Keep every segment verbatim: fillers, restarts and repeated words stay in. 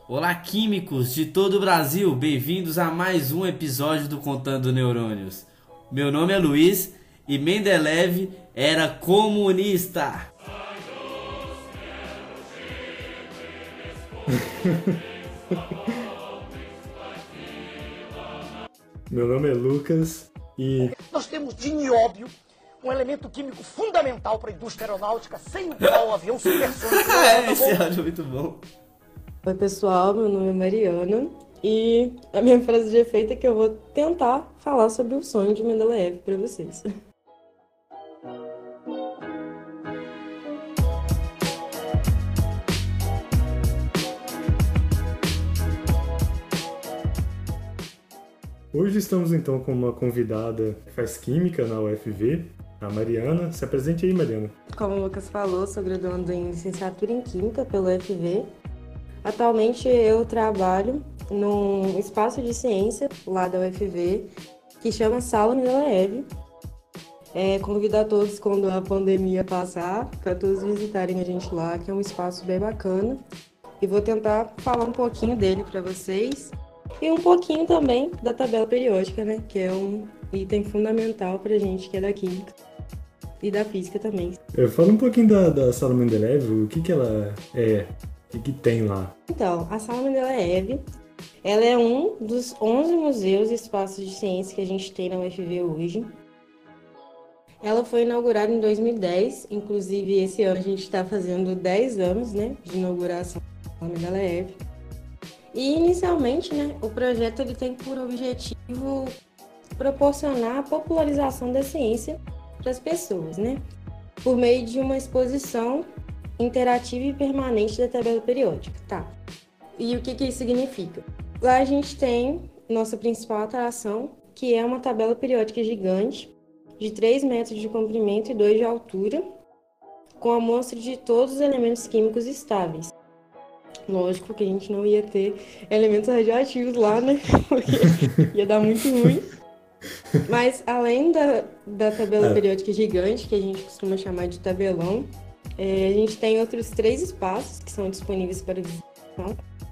Olá, químicos de todo o Brasil, bem-vindos a mais um episódio do Contando Neurônios. Meu nome é Luiz e Mendeleev era comunista. Meu nome é Lucas e... Nós temos de nióbio, um elemento químico fundamental para a indústria aeronáutica, sem o qual o avião supersônico... É, esse áudio é muito bom. Oi pessoal, meu nome é Mariana e a minha frase de efeito é que eu vou tentar falar sobre o sonho de Mendeleev para vocês. Hoje estamos então com uma convidada que faz química na U F V, a Mariana. Se apresente aí, Mariana. Como o Lucas falou, sou graduando em licenciatura em Química pela U F V. Atualmente eu trabalho num espaço de ciência lá da U F V que chama Sala Mendeleev. É, convido a todos, quando a pandemia passar, para todos visitarem a gente lá, que é um espaço bem bacana. E vou tentar falar um pouquinho dele para vocês. E um pouquinho também da tabela periódica, né? Que é um item fundamental pra gente que é da química e da física também. Eu falo um pouquinho da, da Sala Mendeleev, o que que ela é, o que que tem lá? Então, a Sala Mendeleev, ela é um dos onze museus e espaços de ciência que a gente tem na U F V hoje. Ela foi inaugurada em dois mil e dez, inclusive esse ano a gente está fazendo dez anos, né, de inauguração da Sala Mendeleev. E inicialmente, né, o projeto ele tem por objetivo proporcionar a popularização da ciência para as pessoas, né, por meio de uma exposição interativa e permanente da tabela periódica, tá? E o que que isso significa? Lá a gente tem nossa principal atração, que é uma tabela periódica gigante, de três metros de comprimento e dois de altura, com amostra de todos os elementos químicos estáveis. Lógico que a gente não ia ter elementos radioativos lá, né? Porque ia dar muito ruim. Mas além da, da tabela periódica gigante, que a gente costuma chamar de tabelão, é, a gente tem outros três espaços que são disponíveis para visitação,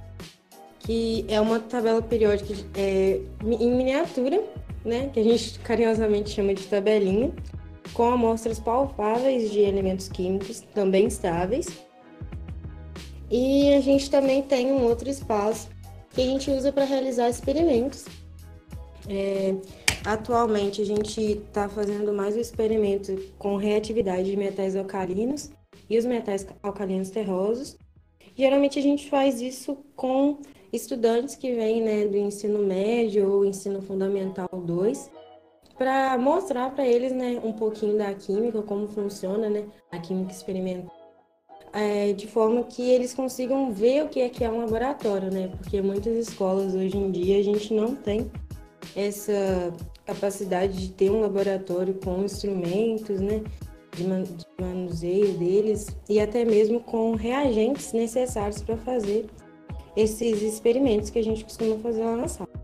que é uma tabela periódica é, em miniatura, né? Que a gente carinhosamente chama de tabelinha, com amostras palpáveis de elementos químicos também estáveis. E a gente também tem um outro espaço que a gente usa para realizar experimentos. É, atualmente a gente está fazendo mais um experimento com reatividade de metais alcalinos e os metais alcalinos terrosos. Geralmente a gente faz isso com estudantes que vêm, né, do ensino médio ou ensino fundamental dois, para mostrar para eles, né, um pouquinho da química, como funciona, né, a química experimental. É, de forma que eles consigam ver o que é que é um laboratório, né? Porque muitas escolas hoje em dia a gente não tem essa capacidade de ter um laboratório com instrumentos, né? De, man- de manuseio deles e até mesmo com reagentes necessários para fazer esses experimentos que a gente costuma fazer lá na sala.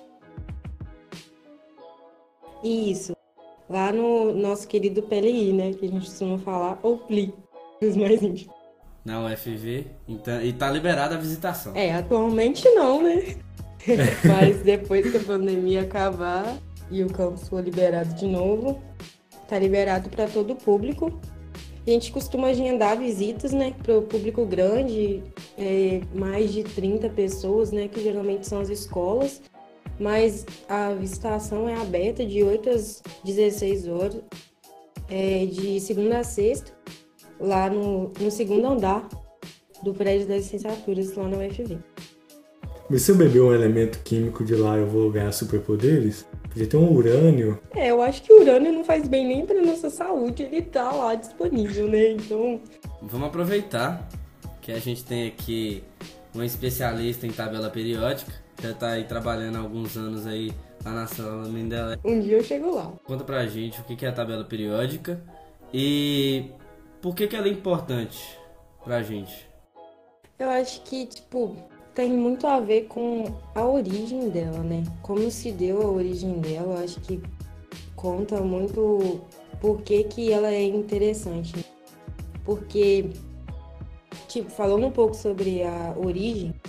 E isso, lá no nosso querido P L I, né? Que a gente costuma falar, ou P L I, os mais íntimos. Na U F V, então, e tá liberada a visitação. É, atualmente não, né? Mas depois que a pandemia acabar e o campus for liberado de novo, tá liberado para todo o público. A gente costuma agendar visitas, né, para o público grande, é, mais de trinta pessoas, né, que geralmente são as escolas. Mas a visitação é aberta de oito às dezesseis horas, é, de segunda a sexta, lá no, no segundo andar do prédio das licenciaturas lá na U F V. Mas se eu beber um elemento químico de lá, eu vou ganhar superpoderes? Podia ter um urânio. É, eu acho que o urânio não faz bem nem para nossa saúde, ele tá lá disponível, né? Então... Vamos aproveitar que a gente tem aqui uma especialista em tabela periódica, já tá aí trabalhando há alguns anos aí lá na Sala Mendeleev. Um dia eu chego lá. Conta pra gente o que é a tabela periódica e por que que ela é importante pra gente. Eu acho que, tipo, tem muito a ver com a origem dela, né? Como se deu a origem dela, eu acho que conta muito por que que ela é interessante. Porque, tipo, falando um pouco sobre a origem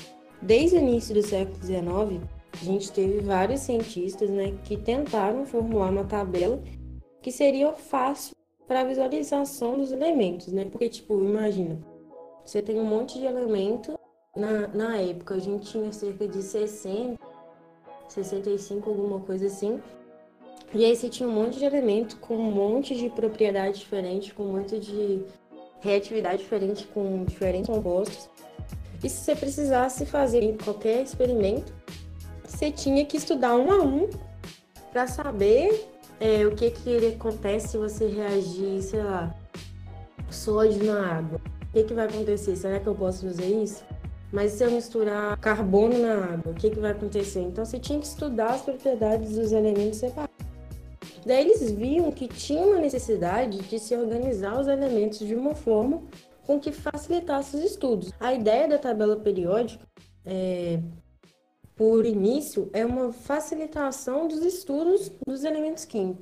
desde o início do século dezenove, a gente teve vários cientistas, né, que tentaram formular uma tabela que seria fácil para a visualização dos elementos, né? Porque, tipo, imagina, você tem um monte de elemento, na, na época a gente tinha cerca de sessenta, sessenta e cinco, alguma coisa assim, e aí você tinha um monte de elemento com um monte de propriedade diferente, com um monte de reatividade diferente, com diferentes compostos. E se você precisasse fazer qualquer experimento, você tinha que estudar um a um para saber é, o que que acontece se você reagir, sei lá, sódio na água. O que que vai acontecer? Será que eu posso fazer isso? Mas se eu misturar carbono na água, o que que vai acontecer? Então você tinha que estudar as propriedades dos elementos separados. Daí eles viam que tinha uma necessidade de se organizar os elementos de uma forma com que facilitasse os estudos. A ideia da tabela periódica é... por início, é uma facilitação dos estudos dos elementos químicos.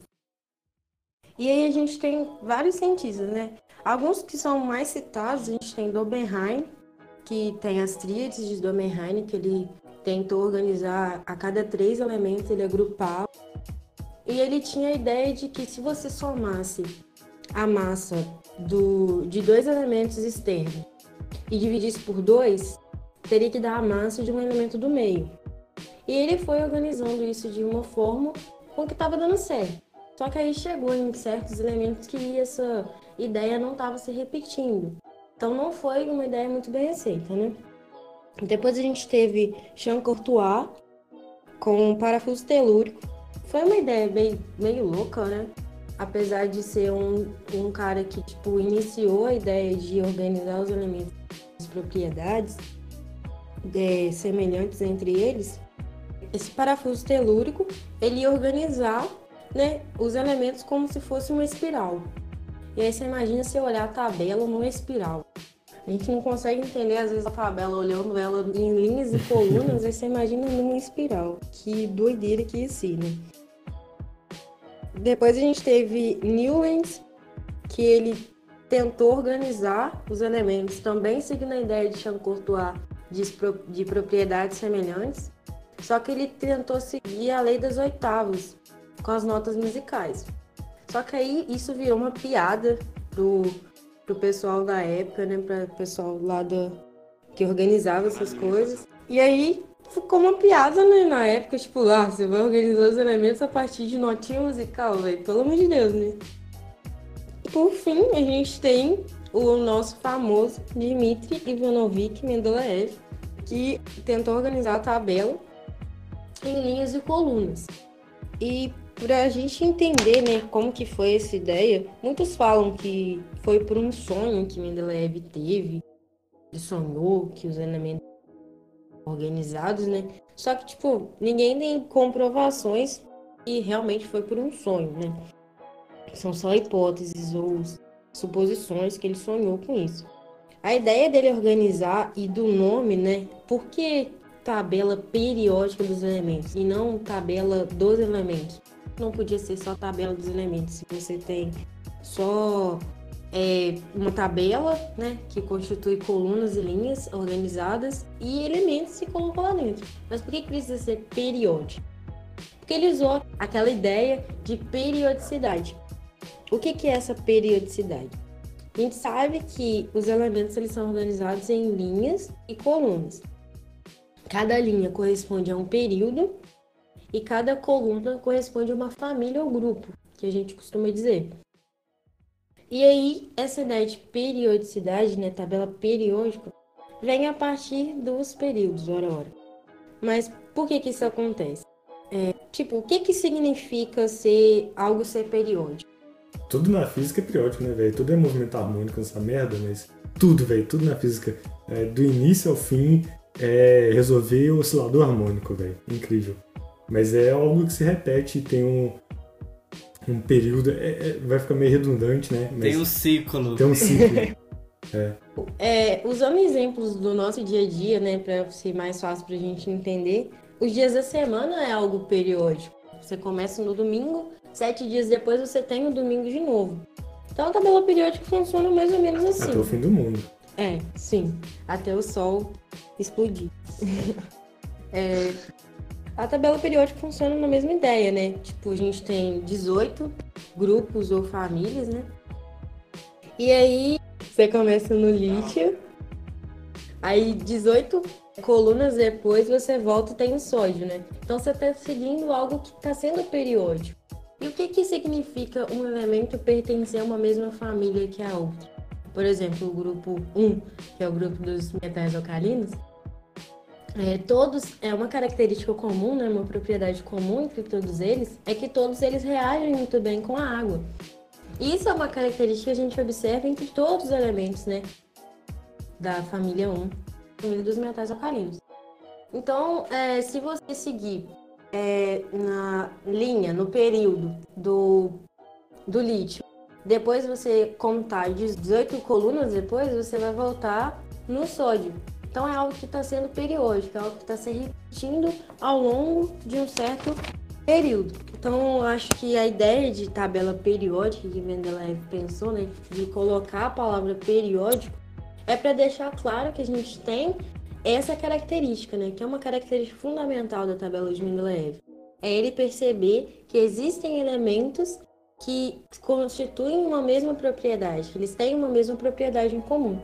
E aí a gente tem vários cientistas, né? Alguns que são mais citados, a gente tem Dobenheim, que tem as tríades de Dobenheim, que ele tentou organizar a cada três elementos, ele agrupava. E ele tinha a ideia de que se você somasse a massa do, de dois elementos externos e dividisse por dois, teria que dar a massa de um elemento do meio. E ele foi organizando isso de uma forma com que estava dando certo. Só que aí chegou em certos elementos que essa ideia não estava se repetindo. Então não foi uma ideia muito bem aceita, né? Depois a gente teve Jean Courtois com parafuso telúrico. Foi uma ideia meio, meio louca, né? Apesar de ser um, um cara que tipo, iniciou a ideia de organizar os elementos, as propriedades é, semelhantes entre eles, esse parafuso telúrico, ele ia organizar, né, os elementos como se fosse uma espiral. E aí você imagina você olhar a tabela numa espiral. A gente não consegue entender, às vezes, a tabela olhando ela em linhas e colunas, aí você imagina numa espiral. Que doideira que ia ser, né? Depois a gente teve Newlands, que ele tentou organizar os elementos, também seguindo a ideia de Jean Courtois de, de propriedades semelhantes. Só que ele tentou seguir a lei das oitavas, com as notas musicais. Só que aí isso virou uma piada pro, pro pessoal da época, né? Para o pessoal lá do, que organizava essas coisas. E aí ficou uma piada, né? Na época, tipo, lá, você vai organizar os elementos a partir de notinha musical, velho. Pelo amor de Deus, né? Por fim, a gente tem o nosso famoso Dmitry Ivanovich Mendeleev, que tentou organizar a tabela em linhas e colunas. E para a gente entender, né, como que foi essa ideia, muitos falam que foi por um sonho que Mendeleev teve, ele sonhou que os elementos organizados, né? Só que, tipo, ninguém tem comprovações e realmente foi por um sonho, né? São só hipóteses ou suposições que ele sonhou com isso. A ideia dele organizar e do nome, né? Por que tabela periódica dos elementos e não tabela dos elementos? Não podia ser só tabela dos elementos. Se você tem só é, uma tabela, né, que constitui colunas e linhas organizadas e elementos se colocam lá dentro. Mas por que precisa ser periódico? Porque ele usou aquela ideia de periodicidade. O que que é essa periodicidade? A gente sabe que os elementos eles são organizados em linhas e colunas. Cada linha corresponde a um período e cada coluna corresponde a uma família ou grupo, que a gente costuma dizer. E aí, essa ideia de periodicidade, né, tabela periódica, vem a partir dos períodos, hora a hora. Mas por que que isso acontece? É, tipo, o que que significa ser algo ser periódico? Tudo na física é periódico, né, velho? Tudo é movimento harmônico nessa merda, mas tudo, velho, tudo na física, é, do início ao fim, é resolver o oscilador harmônico, velho. Incrível. Mas é algo que se repete, tem um, um período, é, é, vai ficar meio redundante, né? Mas tem um ciclo. Tem um ciclo. é. É, usando exemplos do nosso dia a dia, né, para ser mais fácil pra gente entender, os dias da semana é algo periódico. Você começa no domingo, sete dias depois você tem o domingo de novo. Então a tabela periódica funciona mais ou menos assim. Até o fim do mundo. É, sim. Até o Sol explodir. É, a tabela periódica funciona na mesma ideia, né? Tipo, a gente tem dezoito grupos ou famílias, né? E aí, você começa no lítio, aí dezoito colunas depois você volta e tem o sódio, né? Então você está seguindo algo que está sendo periódico. E o que que significa um elemento pertencer a uma mesma família que a outra? Por exemplo, o grupo um, que é o grupo dos metais alcalinos, é, todos, é uma característica comum, né, uma propriedade comum entre todos eles, é que todos eles reagem muito bem com a água. Isso é uma característica que a gente observa entre todos os elementos, né, da família um, família dos metais alcalinos. Então, é, se você seguir é, na linha, no período do, do lítio, depois você contar dezoito colunas depois, você vai voltar no sódio. Então é algo que está sendo periódico, é algo que está se repetindo ao longo de um certo período. Então eu acho que a ideia de tabela periódica que Mendeleev pensou, né, de colocar a palavra periódico, é para deixar claro que a gente tem essa característica, né, que é uma característica fundamental da tabela de Mendeleev. É ele perceber que existem elementos que constituem uma mesma propriedade, que eles têm uma mesma propriedade em comum.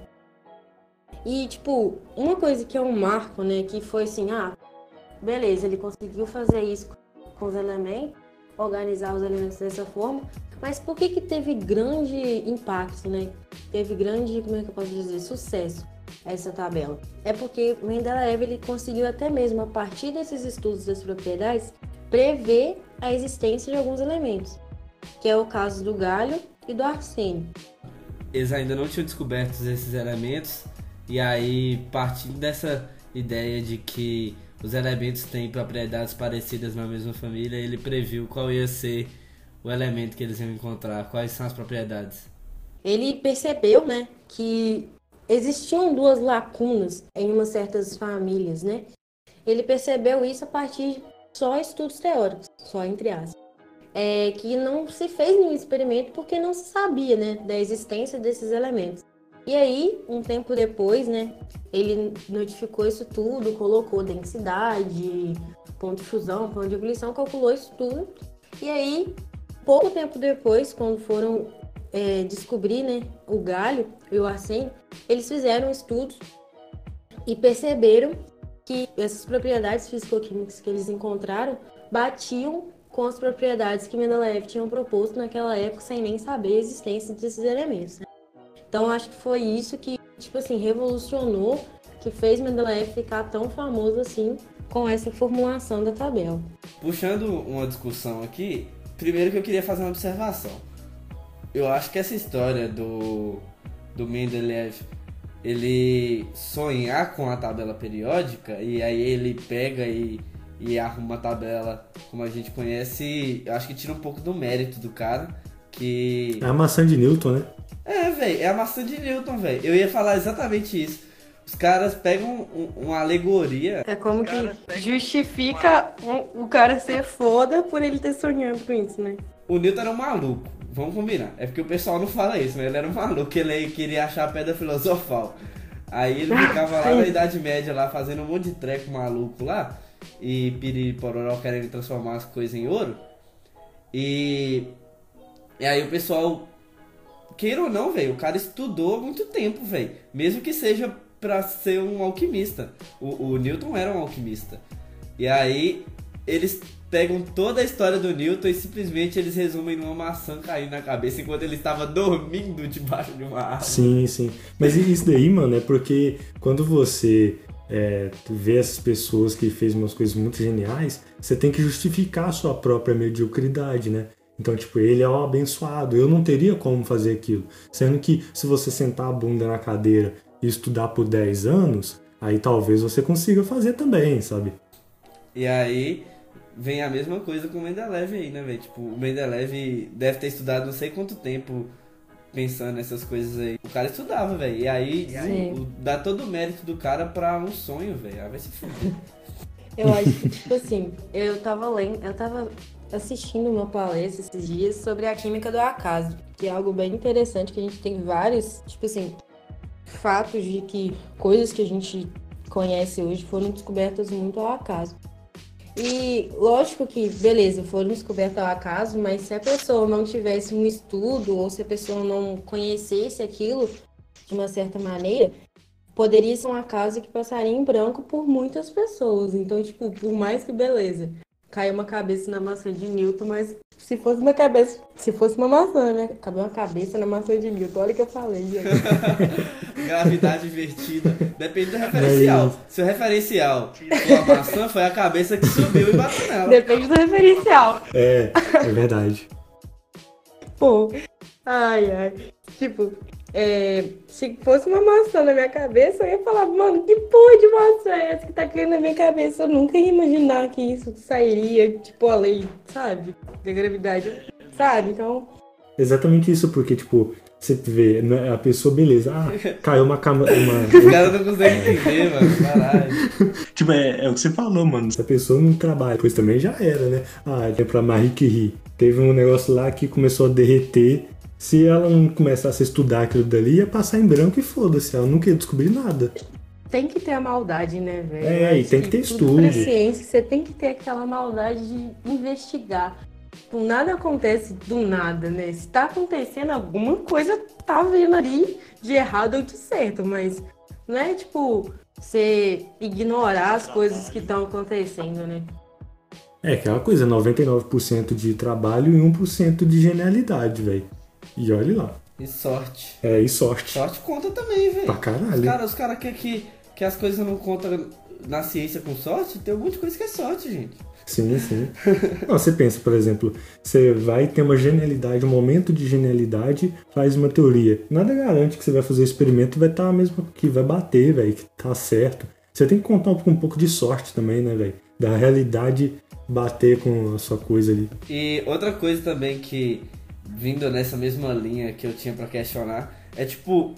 E, tipo, uma coisa que é um marco, né, que foi assim, ah, beleza, ele conseguiu fazer isso com os elementos, organizar os elementos dessa forma, mas por que que teve grande impacto, né? Teve grande, como é que eu posso dizer, sucesso essa tabela? É porque Mendeleev, ele conseguiu até mesmo, a partir desses estudos das propriedades, prever a existência de alguns elementos, que é o caso do galho e do arsênio. Eles ainda não tinham descoberto esses elementos, e aí, partindo dessa ideia de que os elementos têm propriedades parecidas na mesma família, ele previu qual ia ser o elemento que eles iam encontrar, quais são as propriedades. Ele percebeu, né, que existiam duas lacunas em umas certas famílias, né? Ele percebeu isso a partir de só estudos teóricos, só entre aspas. É, que não se fez nenhum experimento porque não se sabia, né, da existência desses elementos. E aí, um tempo depois, né, ele notificou isso tudo, colocou densidade, ponto de fusão, ponto de ebulição, calculou isso tudo. E aí, pouco tempo depois, quando foram é, descobrir, né, o galho e o arsênio, eles fizeram estudos e perceberam que essas propriedades físico-químicas que eles encontraram batiam com as propriedades que Mendeleev tinha proposto naquela época, sem nem saber a existência desses elementos, né? Então, acho que foi isso que, tipo assim, revolucionou, que fez Mendeleev ficar tão famoso assim com essa formulação da tabela. Puxando uma discussão aqui, primeiro que eu queria fazer uma observação. Eu acho que essa história do, do Mendeleev, ele sonhar com a tabela periódica, e aí ele pega e, e arruma a tabela como a gente conhece, eu acho que tira um pouco do mérito do cara, que... É a maçã de Newton, né? É, velho, é a maçã de Newton, velho. Eu ia falar exatamente isso. Os caras pegam um, uma alegoria. É como que justifica o cara ser foda por ele ter sonhado com isso, né? O Newton era um maluco, vamos combinar. É porque o pessoal não fala isso, mas ele era um maluco, ele queria achar a pedra filosofal. Aí ele ficava lá na Idade Média, lá fazendo um monte de treco maluco lá, e piripororó querendo transformar as coisas em ouro. E, e aí o pessoal, queira ou não, velho, o cara estudou há muito tempo, velho. Mesmo que seja pra ser um alquimista. O, o Newton era um alquimista. E aí eles pegam toda a história do Newton e simplesmente eles resumem numa maçã caindo na cabeça enquanto ele estava dormindo debaixo de uma árvore. Sim, sim. Mas isso daí, mano, é porque quando você é, vê essas pessoas que fez umas coisas muito geniais, você tem que justificar a sua própria mediocridade, né? Então, tipo, ele é um abençoado, eu não teria como fazer aquilo. Sendo que se você sentar a bunda na cadeira e estudar por dez anos, aí talvez você consiga fazer também, sabe? E aí vem a mesma coisa com o Mendeleev aí, né, velho? Tipo, o Mendeleev deve ter estudado não sei quanto tempo pensando nessas coisas aí. O cara estudava, velho. E aí, e aí o, dá todo o mérito do cara pra um sonho, velho. Aí vai se fuder. Eu acho que, tipo assim, eu tava lendo, eu tava assistindo uma palestra esses dias sobre a química do acaso, que é algo bem interessante, que a gente tem vários, tipo assim, fatos de que coisas que a gente conhece hoje foram descobertas muito ao acaso. E lógico que, beleza, foram descobertas ao acaso, mas se a pessoa não tivesse um estudo ou se a pessoa não conhecesse aquilo de uma certa maneira, poderia ser um acaso que passaria em branco por muitas pessoas. Então, tipo, por mais que, beleza, caiu uma cabeça na maçã de Newton, mas se fosse uma cabeça, se fosse uma maçã, né? Caiu uma cabeça na maçã de Newton, olha o que eu falei, gente. Gravidade invertida. Depende do referencial. Se o referencial for a maçã, foi a cabeça que subiu e bateu nela. Depende do referencial. É, é verdade. Pô, ai, ai. Tipo, é, se fosse uma maçã na minha cabeça, eu ia falar, mano, que porra de maçã é essa que tá caindo na minha cabeça? Eu nunca ia imaginar que isso sairia, tipo, além, sabe? Da gravidade, sabe? Então... Exatamente isso, porque, tipo, você vê, né, a pessoa, beleza, ah, caiu uma cama... Uma... Os caras não conseguem entender, mano, caralho. Tipo, é, é o que você falou, mano. Se a pessoa não trabalha, pois também já era, né? Ah, é pra Marie Curie. Teve um negócio lá que começou a derreter. Se ela não começasse a estudar aquilo dali, ia passar em branco e foda-se, ela nunca ia descobrir nada. Tem que ter a maldade, né, velho? É, e tem que ter estudo. Pra ciência, você tem que ter aquela maldade de investigar. Tipo, nada acontece do nada, né? Se tá acontecendo, alguma coisa tá vendo ali de errado ou de certo, mas não é, tipo, você ignorar as coisas que estão acontecendo, né? É aquela coisa, noventa e nove por cento de trabalho e um por cento de genialidade, velho. E olha lá. E sorte. É, e sorte. Sorte conta também, velho. Pra caralho. Os caras cara que, que, que as coisas não contam na ciência com sorte, tem um monte de coisa que é sorte, gente. Sim, sim. Não, você pensa, por exemplo, você vai ter uma genialidade, um momento de genialidade, faz uma teoria. Nada garante que você vai fazer o experimento e vai estar mesmo que vai bater, velho, que tá certo. Você tem que contar com um pouco de sorte também, né, velho? Da realidade bater com a sua coisa ali. E outra coisa também que, vindo nessa mesma linha que eu tinha pra questionar, é tipo,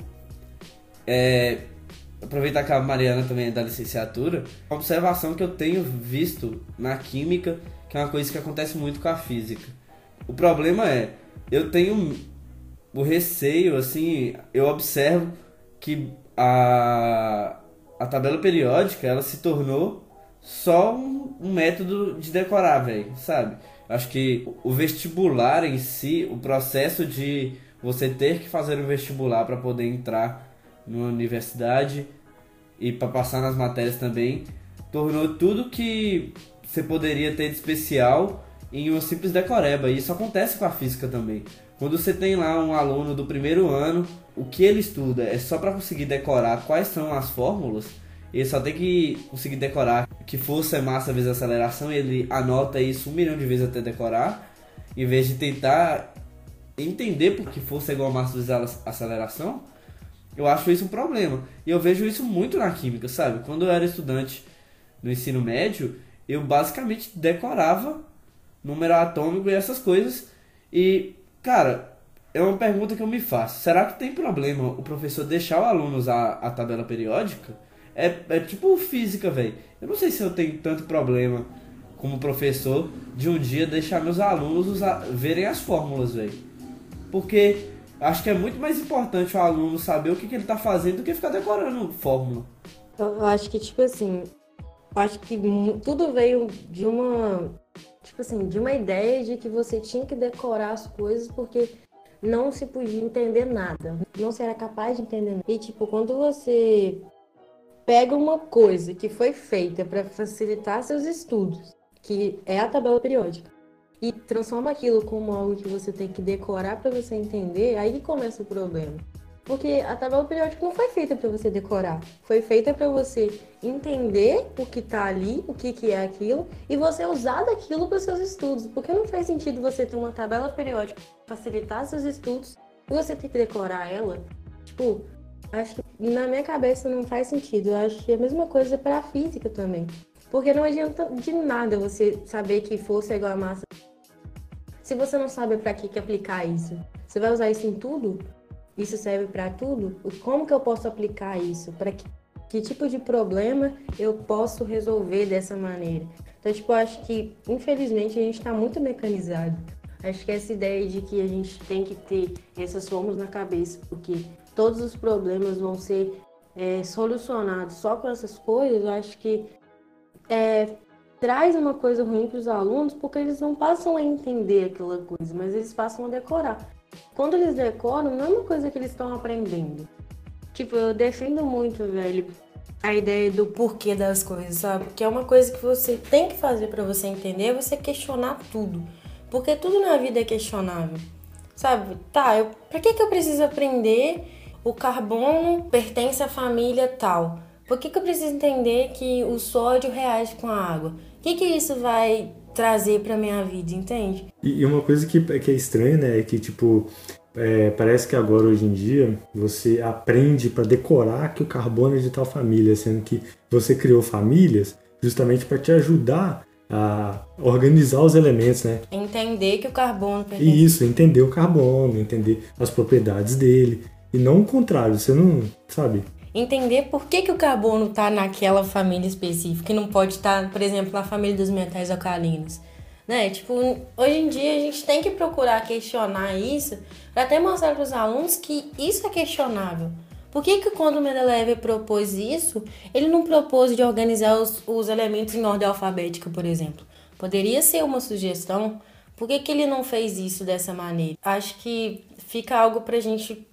é, aproveitar que a Mariana também é da licenciatura, uma observação que eu tenho visto na química, que é uma coisa que acontece muito com a física. O problema é, eu tenho o receio, assim, eu observo que a, a tabela periódica, ela se tornou só um, um método de decorar, velho, sabe? Acho que o vestibular em si, o processo de você ter que fazer um vestibular para poder entrar numa universidade e para passar nas matérias também, tornou tudo que você poderia ter de especial em uma simples decoreba. E isso acontece com a física também. Quando você tem lá um aluno do primeiro ano, o que ele estuda é só para conseguir decorar quais são as fórmulas, ele só tem que conseguir decorar que força é massa vezes aceleração, ele anota isso um milhão de vezes até decorar, em vez de tentar entender por que força é igual a massa vezes aceleração. Eu acho isso um problema. E eu vejo isso muito na química, sabe? Quando eu era estudante no ensino médio, eu basicamente decorava número atômico e essas coisas. E, cara, é uma pergunta que eu me faço. Será que tem problema o professor deixar o aluno usar a tabela periódica? É, é tipo física, velho. Eu não sei se eu tenho tanto problema como professor de um dia deixar meus alunos usar, verem as fórmulas, velho. Porque acho que é muito mais importante o aluno saber o que, que ele tá fazendo do que ficar decorando fórmula. Eu acho que, tipo assim, eu acho que tudo veio de uma, tipo assim, de uma ideia de que você tinha que decorar as coisas porque não se podia entender nada. Não se era capaz de entender nada. E, tipo, quando você pega uma coisa que foi feita para facilitar seus estudos, que é a tabela periódica, e transforma aquilo como algo que você tem que decorar para você entender, aí que começa o problema. Porque a tabela periódica não foi feita para você decorar, foi feita para você entender o que está ali, o que, que é aquilo, e você usar daquilo para seus estudos. Porque não faz sentido você ter uma tabela periódica para facilitar seus estudos e você ter que decorar ela. Tipo, acho que na minha cabeça não faz sentido. Eu acho que é a mesma coisa para a física também. Porque não adianta de nada você saber que força é igual a massa se você não sabe para que, que aplicar isso. Você vai usar isso em tudo? Isso serve para tudo? Como que eu posso aplicar isso? Para que, que tipo de problema eu posso resolver dessa maneira? Então, tipo, eu acho que, infelizmente, a gente está muito mecanizado. Acho que essa ideia de que a gente tem que ter essas fórmulas na cabeça, porque todos os problemas vão ser é, solucionados só com essas coisas, eu acho que é, traz uma coisa ruim para os alunos, porque eles não passam a entender aquela coisa, mas eles passam a decorar. Quando eles decoram, não é uma coisa que eles estão aprendendo. Tipo, eu defendo muito, velho, a ideia do porquê das coisas, sabe? Porque é uma coisa que você tem que fazer para você entender, é você questionar tudo. Porque tudo na vida é questionável, sabe? Tá, eu, pra que que eu preciso aprender o carbono pertence à família tal? Por que que eu preciso entender que o sódio reage com a água? O que que isso vai trazer pra minha vida, entende? E uma coisa que, que é estranha, né, é que, tipo, é, parece que agora, hoje em dia, você aprende para decorar que o carbono é de tal família, sendo que você criou famílias justamente para te ajudar a organizar os elementos, né? Entender que o carbono pertence... Isso, entender o carbono, entender as propriedades dele, e não o contrário, você não, sabe... Entender por que, que o carbono está naquela família específica e não pode estar, por exemplo, na família dos metais alcalinos. Né? Tipo, hoje em dia a gente tem que procurar questionar isso para até mostrar para os alunos que isso é questionável. Por que que quando o Mendeleev propôs isso, ele não propôs de organizar os, os elementos em ordem alfabética, por exemplo? Poderia ser uma sugestão. Por que que ele não fez isso dessa maneira? Acho que fica algo para a gente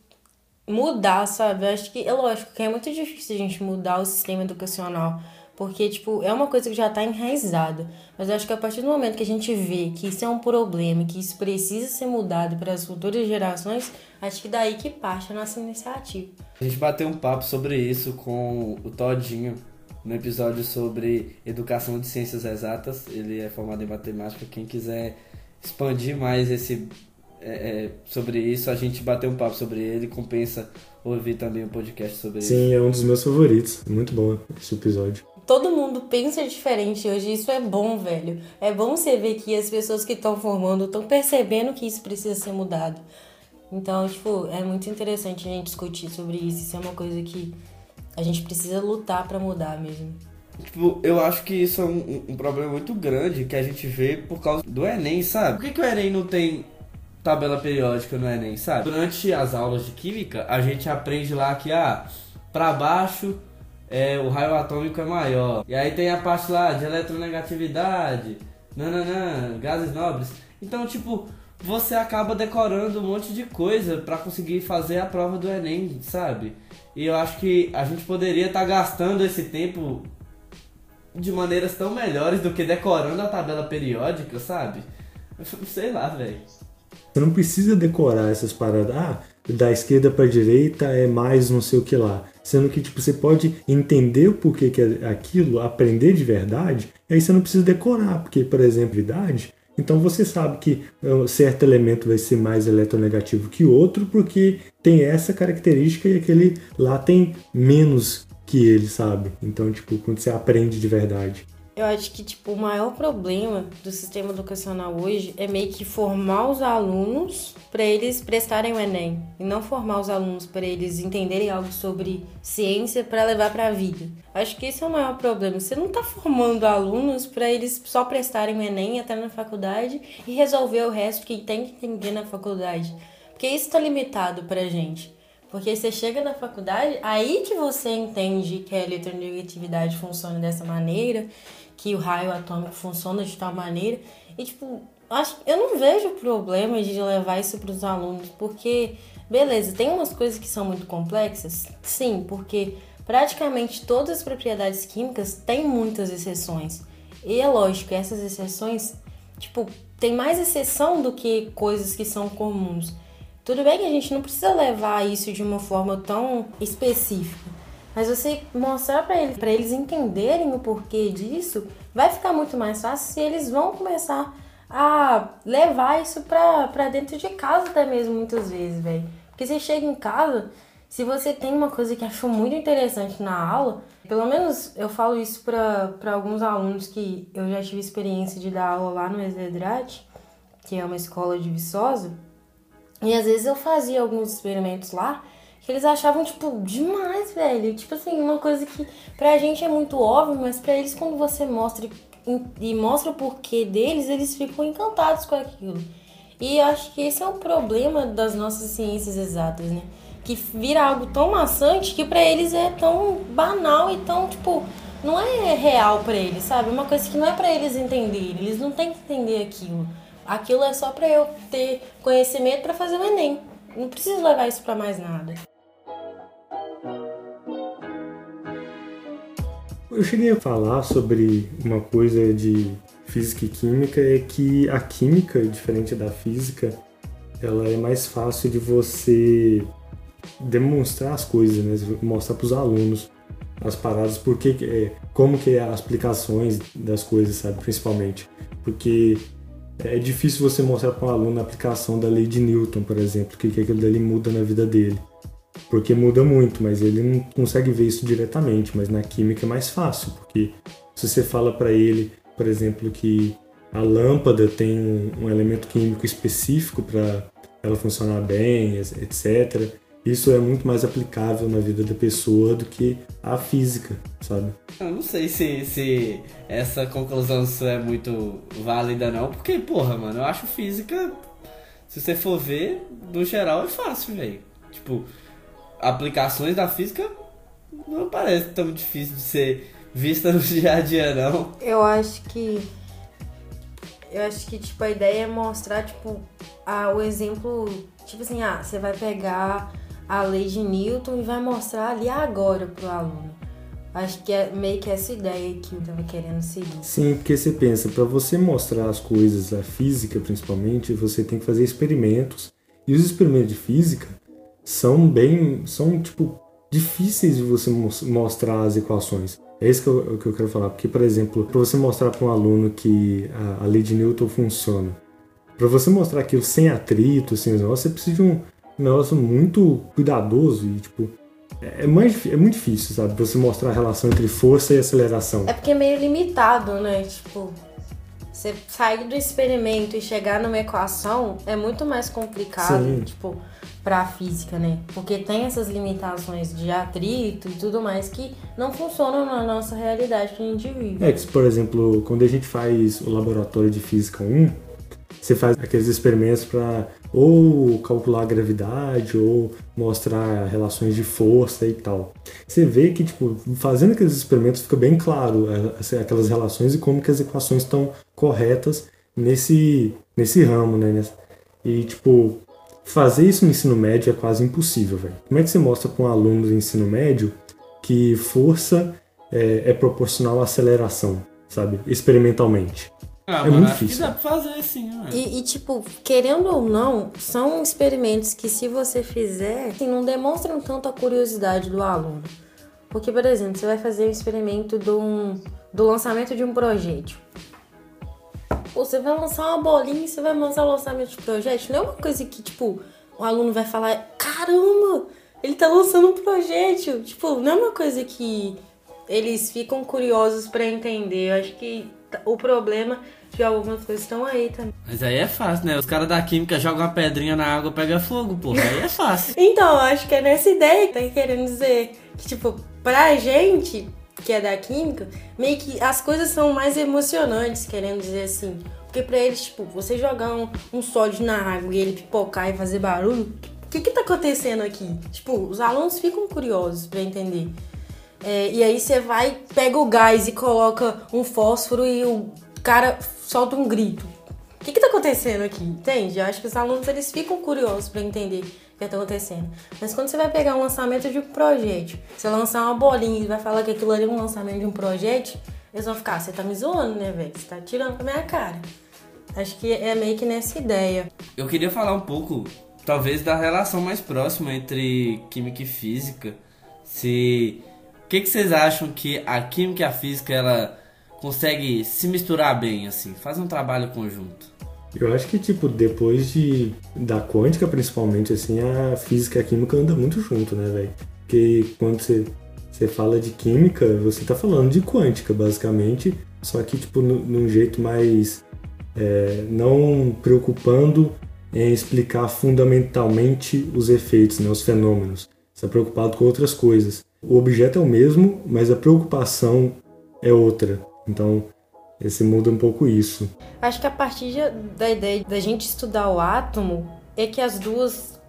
mudar, sabe? Eu acho que, é lógico, que é muito difícil a gente mudar o sistema educacional, porque, tipo, é uma coisa que já tá enraizada. Mas eu acho que a partir do momento que a gente vê que isso é um problema, que isso precisa ser mudado para as futuras gerações, acho que daí que parte a nossa iniciativa. A gente bateu um papo sobre isso com o Todinho, no episódio sobre educação de ciências exatas. Ele é formado em matemática. Quem quiser expandir mais esse... É, é, sobre isso, a gente bateu um papo sobre ele, compensa ouvir também um podcast sobre isso. Sim, é um dos meus favoritos, muito bom esse episódio. Todo mundo pensa diferente hoje, isso é bom, velho. É bom você ver que as pessoas que estão formando estão percebendo que isso precisa ser mudado. Então, tipo, é muito interessante a gente discutir sobre isso. Isso é uma coisa que a gente precisa lutar pra mudar mesmo. Tipo, eu acho que isso é um, um problema muito grande que a gente vê por causa do Enem, sabe? Por que que o Enem não tem tabela periódica no Enem, sabe? Durante as aulas de química, a gente aprende lá que, ah, pra baixo é, o raio atômico é maior. E aí tem a parte lá de eletronegatividade, nananã, gases nobres. Então, tipo, você acaba decorando um monte de coisa pra conseguir fazer a prova do Enem, sabe? E eu acho que a gente poderia estar tá gastando esse tempo de maneiras tão melhores do que decorando a tabela periódica, sabe? Sei lá, velho. Você não precisa decorar essas paradas. Ah, da esquerda para direita é mais não sei o que lá. Sendo que tipo, você pode entender o porquê que é aquilo, aprender de verdade, e aí você não precisa decorar, porque, por exemplo, idade, então você sabe que um certo elemento vai ser mais eletronegativo que outro, porque tem essa característica e aquele lá tem menos que ele, sabe? Então, tipo, quando você aprende de verdade. Eu acho que, tipo, o maior problema do sistema educacional hoje é meio que formar os alunos para eles prestarem o Enem e não formar os alunos para eles entenderem algo sobre ciência para levar para a vida. Acho que esse é o maior problema. Você não está formando alunos para eles só prestarem o Enem, entrar na faculdade e resolver o resto que tem que entender na faculdade. Porque isso está limitado para a gente. Porque você chega na faculdade, aí que você entende que a eletronegatividade funciona dessa maneira, que o raio atômico funciona de tal maneira. E, tipo, acho, eu não vejo problema de levar isso para os alunos, porque, beleza, tem umas coisas que são muito complexas, sim, porque praticamente todas as propriedades químicas têm muitas exceções. E é lógico, essas exceções, tipo, tem mais exceção do que coisas que são comuns. Tudo bem que a gente não precisa levar isso de uma forma tão específica, mas você mostrar para eles, para eles entenderem o porquê disso, vai ficar muito mais fácil se eles vão começar a levar isso para dentro de casa até mesmo, muitas vezes, velho. Porque você chega em casa, se você tem uma coisa que achou muito interessante na aula, pelo menos eu falo isso para alguns alunos que eu já tive experiência de dar aula lá no Exedrate, que é uma escola de Viçosa. E às vezes eu fazia alguns experimentos lá que eles achavam, tipo, demais, velho. Tipo assim, uma coisa que pra gente é muito óbvio, mas pra eles, quando você mostra e, e mostra o porquê deles, eles ficam encantados com aquilo. E eu acho que esse é um problema das nossas ciências exatas, né? que vira algo tão maçante que pra eles é tão banal e tão, tipo, não é real pra eles, sabe? Uma coisa que não é pra eles entenderem, eles não têm que entender aquilo. Aquilo é só pra eu ter conhecimento pra fazer o Enem. Não preciso levar isso pra mais nada. Eu cheguei a falar sobre uma coisa de física e química, é que a química, diferente da física, ela é mais fácil de você demonstrar as coisas, né? Mostrar para os alunos as paradas, porque, é, como que é as aplicações das coisas, sabe? Principalmente. Porque é difícil você mostrar para um aluno a aplicação da lei de Newton, por exemplo, o que, que aquilo dali muda na vida dele. Porque muda muito, mas ele não consegue ver isso diretamente. Mas na química é mais fácil, porque se você fala para ele, por exemplo, que a lâmpada tem um, um elemento químico específico para ela funcionar bem, etcétera, isso é muito mais aplicável na vida da pessoa do que a física, sabe? Eu não sei se, se essa conclusão sua é muito válida não, porque, porra, mano, eu acho física, se você for ver, no geral é fácil, velho. Tipo, aplicações da física não parece tão difícil de ser vista no dia a dia, não. Eu acho que... Eu acho que, tipo, a ideia é mostrar, tipo, a, o exemplo... Tipo assim, ah, você vai pegar a lei de Newton e vai mostrar ali agora pro aluno. Acho que é meio que essa ideia que eu tava querendo seguir. Sim, porque você pensa, para você mostrar as coisas, a física principalmente, você tem que fazer experimentos. E os experimentos de física são bem... São, tipo, difíceis de você mostrar as equações. É isso que eu, que eu quero falar. Porque, por exemplo, para você mostrar para um aluno que a, a lei de Newton funciona, para você mostrar aquilo sem atrito, sem negócio, você precisa de um negócio muito cuidadoso e, tipo, é, mais, é muito difícil, sabe? Você mostrar a relação entre força e aceleração. É porque é meio limitado, né? Tipo, você sair do experimento e chegar numa equação é muito mais complicado, Sim. tipo, pra física, né? Porque tem essas limitações de atrito e tudo mais que não funcionam na nossa realidade que a gente vive. É que, por exemplo, quando a gente faz o laboratório de física um, você faz aqueles experimentos para ou calcular a gravidade ou mostrar relações de força e tal. Você vê que, tipo, fazendo aqueles experimentos fica bem claro aquelas relações e como que as equações estão corretas nesse, nesse ramo, né? E, tipo, fazer isso no ensino médio é quase impossível, velho. Como é que você mostra para um aluno do ensino médio que força é, é proporcional à aceleração, sabe? Experimentalmente. Ah, é mano, muito acho difícil. que dá pra fazer sim, mano. E, e, tipo, querendo ou não, são experimentos que se você fizer, assim, não demonstram tanto a curiosidade do aluno. Porque, por exemplo, você vai fazer um experimento do, um, do lançamento de um projétil. Você vai lançar uma bolinha e você vai lançar o lançamento de projétil. Não é uma coisa que, tipo, o aluno vai falar, caramba, ele tá lançando um projétil. Tipo, não é uma coisa que eles ficam curiosos pra entender. Eu acho que o problema de algumas coisas estão aí também. Mas aí é fácil, né? Os caras da química jogam uma pedrinha na água e pega fogo, porra. Aí é fácil. Então, eu acho que é nessa ideia que tá querendo dizer. Que, tipo, pra gente, que é da química, meio que as coisas são mais emocionantes, querendo dizer assim. Porque pra eles, tipo, você jogar um, um sólido na água e ele pipocar e fazer barulho, o que que tá acontecendo aqui? Tipo, os alunos ficam curiosos pra entender. É, e aí você vai, pega o gás e coloca um fósforo e o cara solta um grito. O que que tá acontecendo aqui? Entende? Eu acho que os alunos, eles ficam curiosos pra entender o que tá acontecendo. Mas quando você vai pegar um lançamento de um projétil, você lançar uma bolinha e vai falar que aquilo ali é um lançamento de um projétil, eles vão ficar, você tá me zoando, né, velho? Você tá tirando com a minha cara. Acho que é meio que nessa ideia. Eu queria falar um pouco, talvez, da relação mais próxima entre química e física. Se... O que, que vocês acham que a química e a física, ela consegue se misturar bem, assim? Fazer um trabalho conjunto? Eu acho que, tipo, depois de da quântica, principalmente, assim, a física e a química andam muito junto, né, velho? Porque quando você, você fala de química, você tá falando de quântica, basicamente, só que, tipo, no, num jeito mais... É, não preocupando em explicar fundamentalmente os efeitos, né, os fenômenos. Você tá preocupado com outras coisas. O objeto é o mesmo, mas a preocupação é outra. Então, esse muda um pouco isso. Acho que a partir da ideia da gente estudar o átomo, é que as duas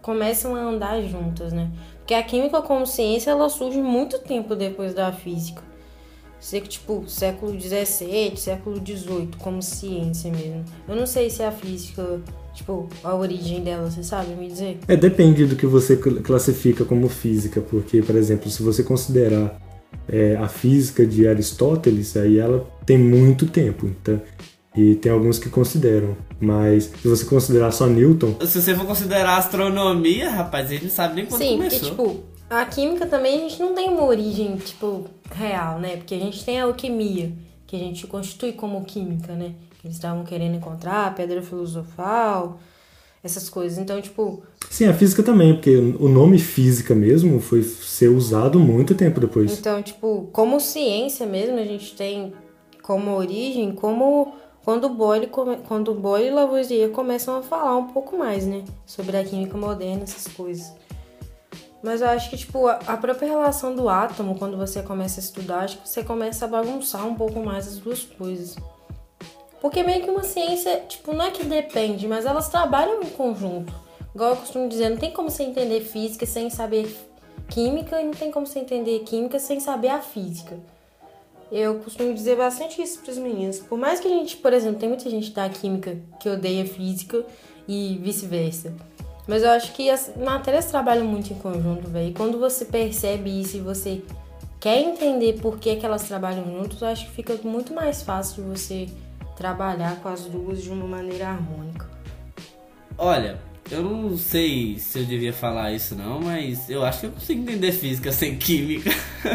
começam a andar juntas, né? Porque a química como ciência, ela surge muito tempo depois da física. Sei que, tipo, século dezessete, século dezoito, como ciência mesmo. Eu não sei se a física, tipo, a origem dela, você sabe me dizer? É, depende do que você classifica como física, porque, por exemplo, se você considerar é, a física de Aristóteles, aí ela tem muito tempo, então, e tem alguns que consideram. Mas se você considerar só Newton... Se você for considerar a astronomia, rapaz, a gente não sabe nem quando Sim, começou. Sim, porque, tipo, a química também a gente não tem uma origem, tipo, real, né? Porque a gente tem a alquimia, que a gente constitui como química, né? Eles estavam querendo encontrar a pedra filosofal, essas coisas. Então, tipo... Sim, a física também, porque o nome física mesmo foi ser usado muito tempo depois. Então, tipo, como ciência mesmo, a gente tem como origem, como quando o Boyle, quando o Boyle e Lavoisier começam a falar um pouco mais, né? Sobre a química moderna, essas coisas. Mas eu acho que, tipo, a própria relação do átomo, quando você começa a estudar, acho que você começa a bagunçar um pouco mais as duas coisas. Porque meio que uma ciência, tipo, não é que depende, mas elas trabalham em conjunto. Igual eu costumo dizer, não tem como você entender física sem saber química e não tem como você entender química sem saber a física. Eu costumo dizer bastante isso para os meninos. Por mais que a gente, por exemplo, tem muita gente da química que odeia física e vice-versa. Mas eu acho que as matérias trabalham muito em conjunto, velho. E quando você percebe isso e você quer entender por que, que elas trabalham juntos, eu acho que fica muito mais fácil de você trabalhar com as duas de uma maneira harmônica. Olha, eu não sei se eu devia falar isso não, mas eu acho que eu consigo entender física sem química.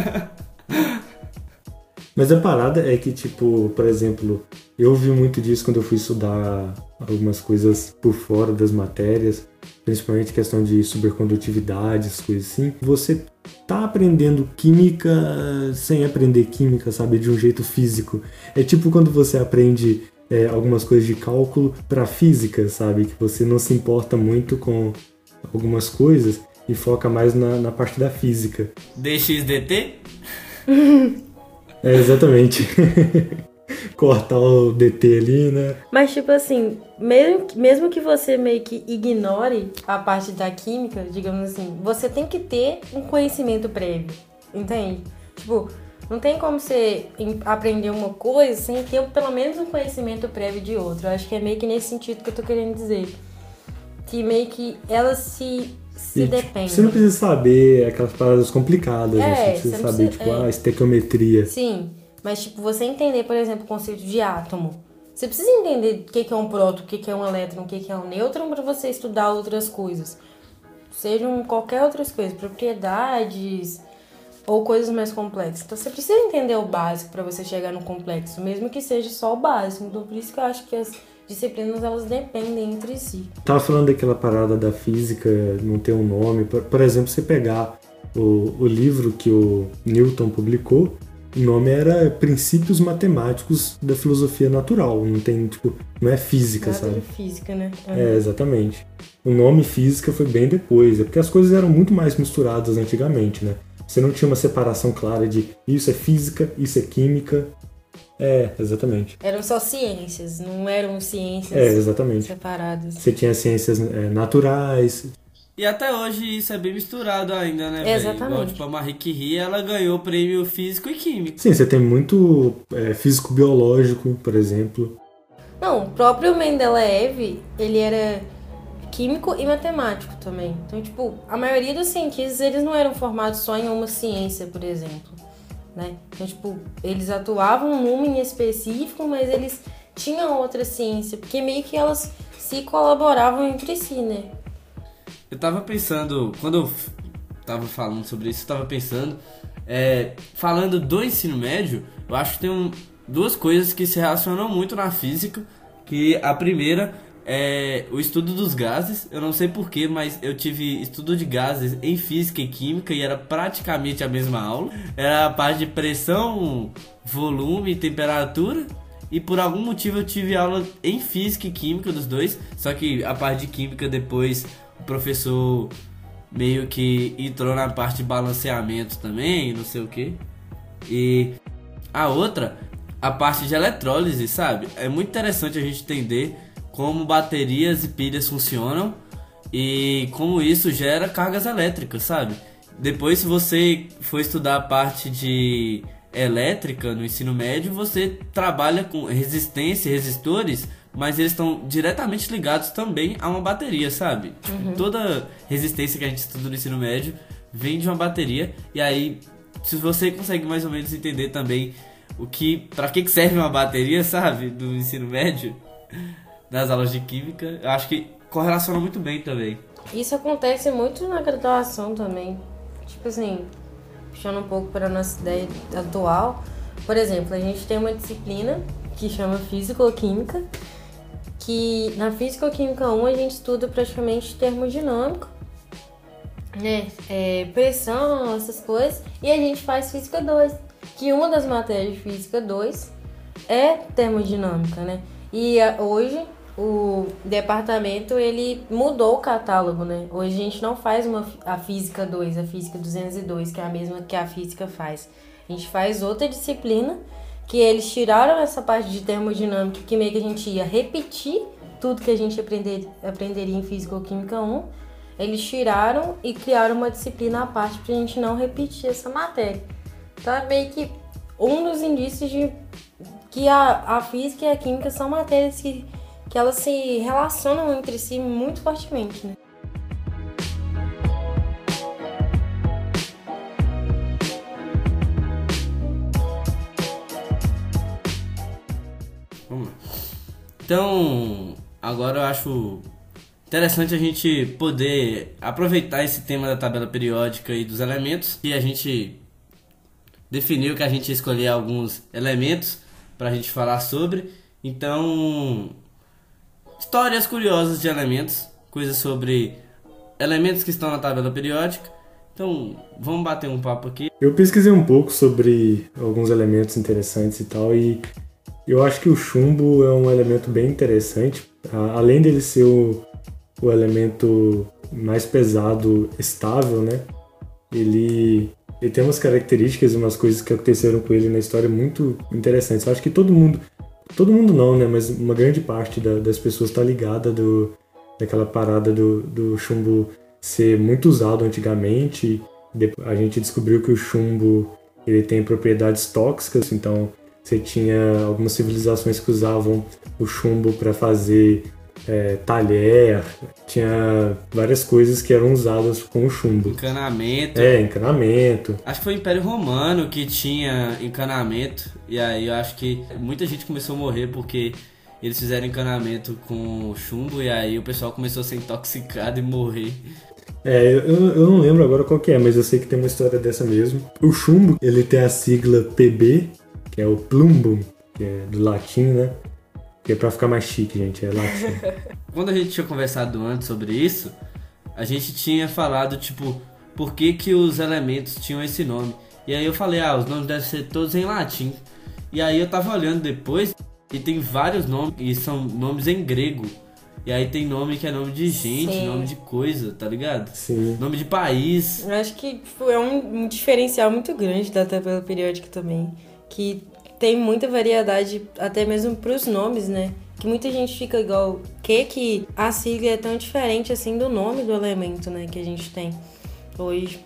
Mas a parada é que, tipo, por exemplo, eu ouvi muito disso quando eu fui estudar algumas coisas por fora das matérias, principalmente questão de supercondutividade, essas coisas assim. Você tá aprendendo química sem aprender química, sabe, de um jeito físico. É tipo quando você aprende é, algumas coisas de cálculo pra física, sabe, que você não se importa muito com algumas coisas e foca mais na, na parte da física. D X D T? É, exatamente. Cortar o D T ali, né? Mas, tipo assim, mesmo, mesmo que você meio que ignore a parte da química, digamos assim, você tem que ter um conhecimento prévio, entende? Tipo, não tem como você aprender uma coisa sem ter pelo menos um conhecimento prévio de outra. Eu acho que é meio que nesse sentido que eu tô querendo dizer. Que meio que elas se... se e, dependem. Tipo, você não precisa saber aquelas paradas complicadas, é, né? Você precisa você saber, precisa, tipo, é. a estequiometria. Sim, mas tipo, você entender, por exemplo, o conceito de átomo. Você precisa entender o que é um próton, o que é um elétron, o que é um nêutron para você estudar outras coisas. Sejam qualquer outras coisas, propriedades ou coisas mais complexas. Então você precisa entender o básico para você chegar no complexo, mesmo que seja só o básico. Então por isso que eu acho que as disciplinas, elas dependem entre si. Tava falando daquela parada da física, não ter um nome. Por, por exemplo, você pegar o, o livro que o Newton publicou, o nome era Princípios Matemáticos da Filosofia Natural. Não tem, tipo, não é física, Nada sabe? de física, né? Uhum. É, exatamente. O nome física foi bem depois, é porque as coisas eram muito mais misturadas antigamente, né? Você não tinha uma separação clara de isso é física, isso é química. É, exatamente. Eram só ciências, não eram ciências é, exatamente. separadas. Você tinha ciências é, naturais. E até hoje isso é bem misturado ainda, né, velho? Exatamente. Igual, tipo, a Marie Curie, ela ganhou prêmio físico e químico. Sim, você tem muito é, físico-biológico, por exemplo. Não, o próprio Mendeleev, ele era químico e matemático também. Então, tipo, a maioria dos cientistas, eles não eram formados só em uma ciência, por exemplo, né? Então, tipo, eles atuavam numa em específico, mas eles tinham outra ciência, porque meio que elas se colaboravam entre si, né? Eu tava pensando, quando eu tava falando sobre isso, eu tava pensando, é, falando do ensino médio, eu acho que tem um, duas coisas que se relacionam muito na física, que a primeira é o estudo dos gases. Eu não sei porquê, mas eu tive estudo de gases em física e química e era praticamente a mesma aula. Era a parte de pressão, volume e temperatura. E por algum motivo eu tive aula em física e química dos dois. Só que a parte de química depois o professor meio que entrou na parte de balanceamento também, não sei o que. E a outra, a parte de eletrólise, sabe? É muito interessante a gente entender como baterias e pilhas funcionam e como isso gera cargas elétricas, sabe? Depois, se você for estudar a parte de elétrica no ensino médio, você trabalha com resistência e resistores, mas eles estão diretamente ligados também a uma bateria, sabe? Tipo, toda resistência que a gente estuda no ensino médio vem de uma bateria, e aí, se você consegue mais ou menos entender também o que, pra que serve uma bateria, sabe? Do ensino médio, nas aulas de química, eu acho que correlaciona muito bem também. Isso acontece muito na graduação também. Tipo assim, puxando um pouco para a nossa ideia atual. Por exemplo, a gente tem uma disciplina que chama Físico-Química, que na Físico-Química um a gente estuda praticamente termodinâmica, né? É, pressão, essas coisas, e a gente faz Física dois, que uma das matérias de Física dois é termodinâmica, né? E a, hoje o departamento ele mudou o catálogo, né? Hoje a gente não faz uma, a Física dois, a Física duzentos e dois, que é a mesma que a Física faz. A gente faz outra disciplina, que eles tiraram essa parte de termodinâmica, que meio que a gente ia repetir tudo que a gente aprender, aprenderia em Físico-Química um. Eles tiraram e criaram uma disciplina à parte pra gente não repetir essa matéria. Então é meio que um dos indícios de que a, a Física e a Química são matérias que que elas se relacionam entre si muito fortemente, né? Vamos lá. Então, agora eu acho interessante a gente poder aproveitar esse tema da tabela periódica e dos elementos, e a gente definiu que a gente ia escolher alguns elementos para a gente falar sobre. Então, histórias curiosas de elementos, coisas sobre elementos que estão na tabela periódica. Então, vamos bater um papo aqui. Eu pesquisei um pouco sobre alguns elementos interessantes e tal, e eu acho que o chumbo é um elemento bem interessante. Além dele ser o, o elemento mais pesado estável, né? Ele, ele tem umas características e umas coisas que aconteceram com ele na história muito interessantes. Eu acho que todo mundo... Todo mundo não, né? Mas uma grande parte da, das pessoas está ligada do, daquela parada do, do chumbo ser muito usado antigamente. A gente descobriu que o chumbo ele tem propriedades tóxicas, então você tinha algumas civilizações que usavam o chumbo para fazer é, talher, tinha várias coisas que eram usadas com o chumbo. Encanamento. É, encanamento. Acho que foi o Império Romano que tinha encanamento, e aí eu acho que muita gente começou a morrer porque eles fizeram encanamento com chumbo, e aí o pessoal começou a ser intoxicado e morrer. É, eu, eu não lembro agora qual que é, mas eu sei que tem uma história dessa mesmo. O chumbo, ele tem a sigla P B, que é o plumbum, que é do latim, né? Que é pra ficar mais chique, gente, é latim. Quando a gente tinha conversado antes sobre isso, a gente tinha falado, tipo, por que que os elementos tinham esse nome. E aí eu falei, ah, os nomes devem ser todos em latim. E aí eu tava olhando depois, e tem vários nomes, e são nomes em grego. E aí tem nome que é nome de gente, Sim. nome de coisa, tá ligado? Sim. Nome de país. Eu acho que é um, um diferencial muito grande da tabela periódica também, que tem muita variedade até mesmo pros nomes, né? Que muita gente fica igual, que que a sigla é tão diferente assim do nome do elemento, né? Que a gente tem hoje.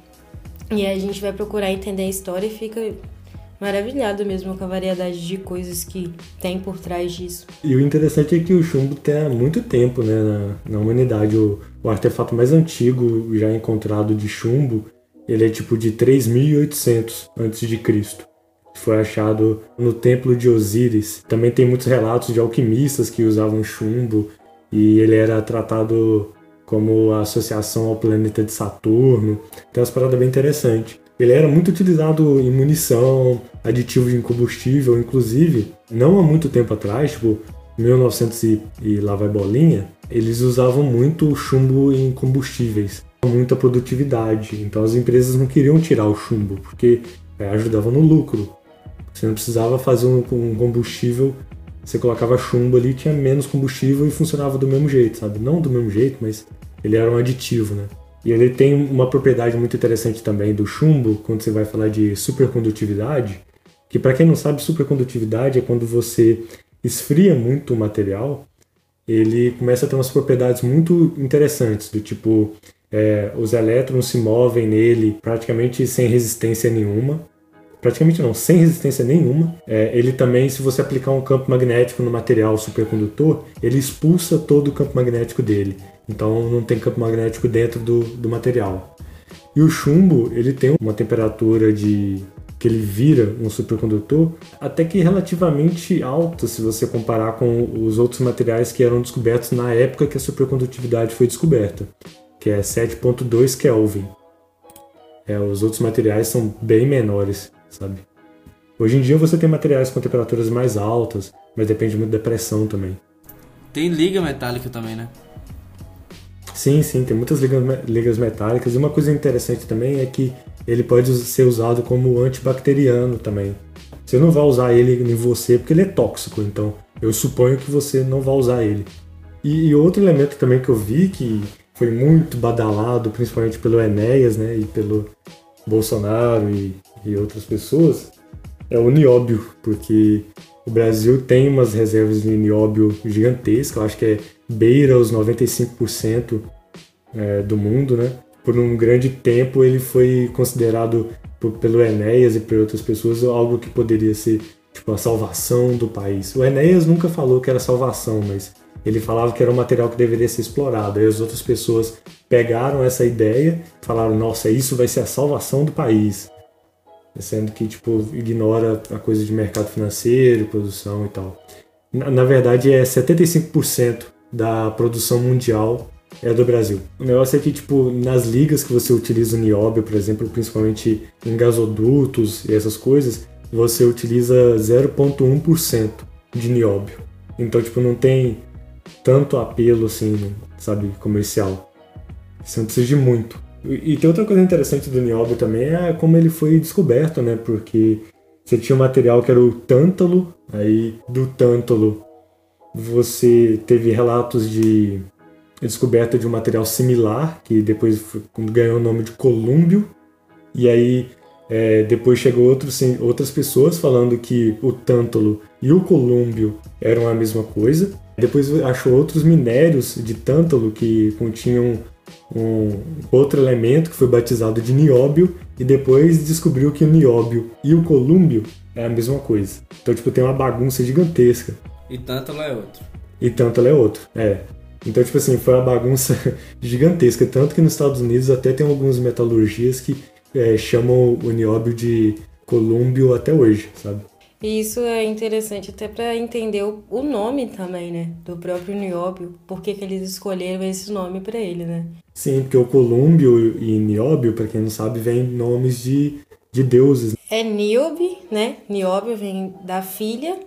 E aí a gente vai procurar entender a história e fica maravilhado mesmo com a variedade de coisas que tem por trás disso. E o interessante é que o chumbo tem há muito tempo, né, na, na humanidade. O, o artefato mais antigo já encontrado de chumbo, ele é tipo de três mil e oitocentos antes de Cristo. Foi achado no templo de Osíris. Também tem muitos relatos de alquimistas que usavam chumbo, e ele era tratado como a associação ao planeta de Saturno. Tem umas paradas bem interessantes. Ele era muito utilizado em munição, aditivo de combustível, inclusive, não há muito tempo atrás, tipo mil e novecentos e, e lá vai bolinha, eles usavam muito chumbo em combustíveis, muita produtividade. Então as empresas não queriam tirar o chumbo, porque é, ajudava no lucro. Você não precisava fazer um, um combustível, você colocava chumbo ali, tinha menos combustível e funcionava do mesmo jeito, sabe? Não do mesmo jeito, mas ele era um aditivo, né? E ele tem uma propriedade muito interessante também do chumbo, quando você vai falar de supercondutividade, que para quem não sabe, supercondutividade é quando você esfria muito o material ele começa a ter umas propriedades muito interessantes, do tipo, é, os elétrons se movem nele praticamente sem resistência nenhuma. Praticamente não, sem resistência nenhuma. É, ele também, se você aplicar um campo magnético no material supercondutor, ele expulsa todo o campo magnético dele. Então não tem campo magnético dentro do, do material. E o chumbo, ele tem uma temperatura de que ele vira um supercondutor até que relativamente alta se você comparar com os outros materiais que eram descobertos na época que a supercondutividade foi descoberta, que é sete ponto dois Kelvin. É, os outros materiais são bem menores, sabe? Hoje em dia você tem materiais com temperaturas mais altas, mas depende muito da pressão também. Tem liga metálica também, né? Sim, sim, tem muitas ligas, ligas metálicas. E uma coisa interessante também é que ele pode ser usado como antibacteriano também. Você não vai usar ele em você porque ele é tóxico, então eu suponho que você não vai usar ele. E, e outro elemento também que eu vi que foi muito badalado, principalmente pelo Enéas, né, e pelo Bolsonaro e, e outras pessoas, é o nióbio, porque o Brasil tem umas reservas de nióbio gigantescas, eu acho que é beira os noventa e cinco por cento é, do mundo, né? Por um grande tempo ele foi considerado por, pelo Enéas e por outras pessoas algo que poderia ser tipo a salvação do país. O Enéas nunca falou que era salvação, mas ele falava que era um material que deveria ser explorado. Aí as outras pessoas pegaram essa ideia, falaram, nossa, isso vai ser a salvação do país. Sendo que tipo ignora a coisa de mercado financeiro, produção e tal. Na, na verdade é setenta e cinco por cento da produção mundial é do Brasil. O negócio é que, tipo, nas ligas que você utiliza o nióbio, por exemplo, principalmente em gasodutos e essas coisas, você utiliza zero vírgula um por cento de nióbio. Então, tipo, não tem tanto apelo, assim, sabe, comercial. Você não precisa de muito. E, e tem outra coisa interessante do nióbio também, é como ele foi descoberto, né, porque você tinha um material que era o tântalo, aí do tântalo você teve relatos de descoberta de um material similar, que depois ganhou o nome de colúmbio, e aí é, depois chegou outros, outras pessoas falando que o tântalo e o colúmbio eram a mesma coisa. Depois achou outros minérios de tântalo que continham um outro elemento que foi batizado de nióbio, e depois descobriu que o nióbio e o colúmbio é a mesma coisa. Então, tipo, tem uma bagunça gigantesca. E tântalo é outro. E tântalo é outro, é. Então, tipo assim, foi uma bagunça gigantesca. Tanto que nos Estados Unidos até tem algumas metalurgias que é, chamam o nióbio de colúmbio até hoje, sabe? E isso é interessante até para entender o, o nome também, né? Do próprio nióbio. Por que que eles escolheram esse nome para ele, né? Sim, porque o colúmbio e nióbio, para quem não sabe, vem nomes de, de deuses. É Níobe, né? Nióbio vem da filha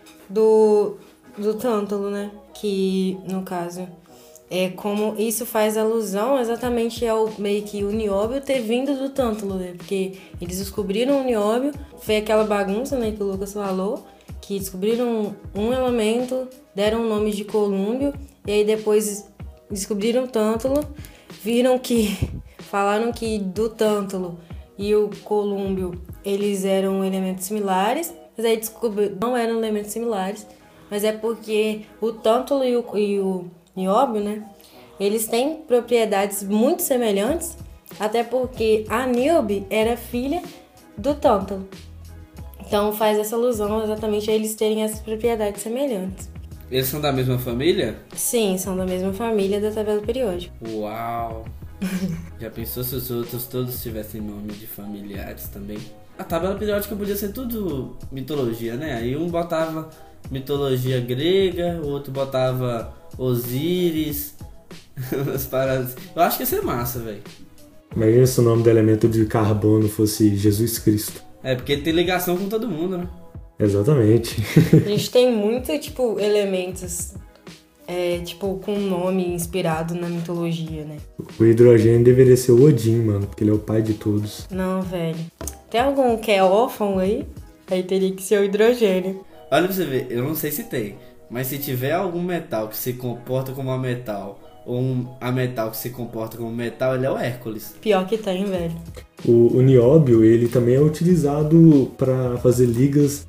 do, do tântalo, né? Que, no caso, é como isso faz alusão exatamente ao meio que o nióbio ter vindo do tântalo, né? Porque eles descobriram o nióbio, foi aquela bagunça, né, que o Lucas falou, que descobriram um elemento, deram o nome de colúmbio, e aí depois descobriram o tântalo, viram que, falaram que do tântalo e o colúmbio, eles eram elementos similares, mas aí descobriram não eram elementos similares, mas é porque o tântalo e o, e o nióbio, né, eles têm propriedades muito semelhantes, até porque a níobe era filha do tântalo. Então faz essa alusão exatamente a eles terem essas propriedades semelhantes. Eles são da mesma família? Sim, são da mesma família da tabela periódica. Uau! Já pensou se os outros todos tivessem nome de familiares também? A tabela periódica podia ser tudo mitologia, né? Aí um botava mitologia grega, o outro botava Osíris, as paradas. Eu acho que ia ser massa, velho. Imagina se o nome do elemento de carbono fosse Jesus Cristo. É, porque tem ligação com todo mundo, né? Exatamente. A gente tem muito, tipo, elementos, é, tipo, com nome inspirado na mitologia, né? O hidrogênio deveria ser o Odin, mano, porque ele é o pai de todos. Não, velho. Tem algum que é órfão aí? Aí teria que ser o hidrogênio. Olha pra você ver, eu não sei se tem, mas se tiver algum metal que se comporta como a metal, ou um a metal que se comporta como metal, ele é o Hércules. Pior que tem, velho. O, o nióbio, ele também é utilizado para fazer ligas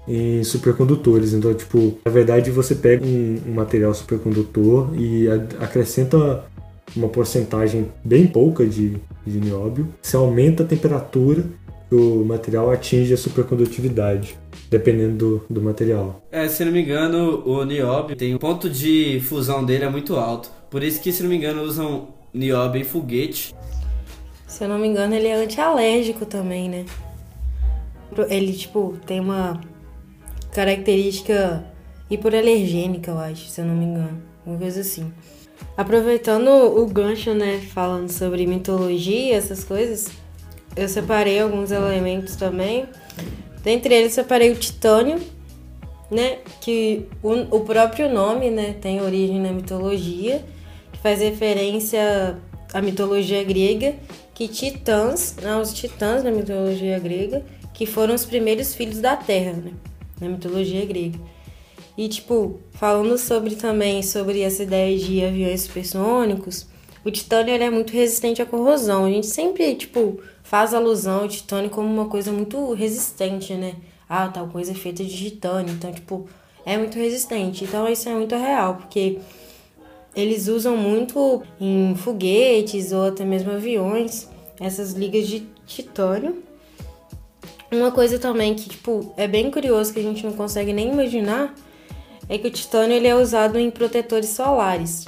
em supercondutores. Então, tipo, na verdade você pega um, um material supercondutor e a, acrescenta uma porcentagem bem pouca de, de nióbio. Você aumenta a temperatura que o material atinge a supercondutividade, dependendo do, do material. É, se não me engano, o nióbio tem o ponto de fusão dele é muito alto. Por isso que, se não me engano, usam nióbio em foguete. Se eu não me engano, ele é antialérgico também, né? Ele, tipo, tem uma característica hipoalergênica, eu acho, se eu não me engano. Uma coisa assim. Aproveitando o gancho, né, falando sobre mitologia, essas coisas, eu separei alguns elementos também. Dentre eles, separei o titânio, né, que o, o próprio nome, né, tem origem na mitologia, que faz referência à mitologia grega, que titãs, né, os titãs da mitologia grega, que foram os primeiros filhos da Terra, né, na mitologia grega. E, tipo, falando sobre também sobre essa ideia de aviões supersônicos, o titânio ele é muito resistente à corrosão. A gente sempre, tipo, faz alusão ao titânio como uma coisa muito resistente, né? Ah, tal coisa é feita de titânio. Então, tipo, é muito resistente. Então, isso é muito real, porque eles usam muito em foguetes ou até mesmo aviões essas ligas de titânio. Uma coisa também que, tipo, é bem curioso, que a gente não consegue nem imaginar, é que o titânio ele é usado em protetores solares.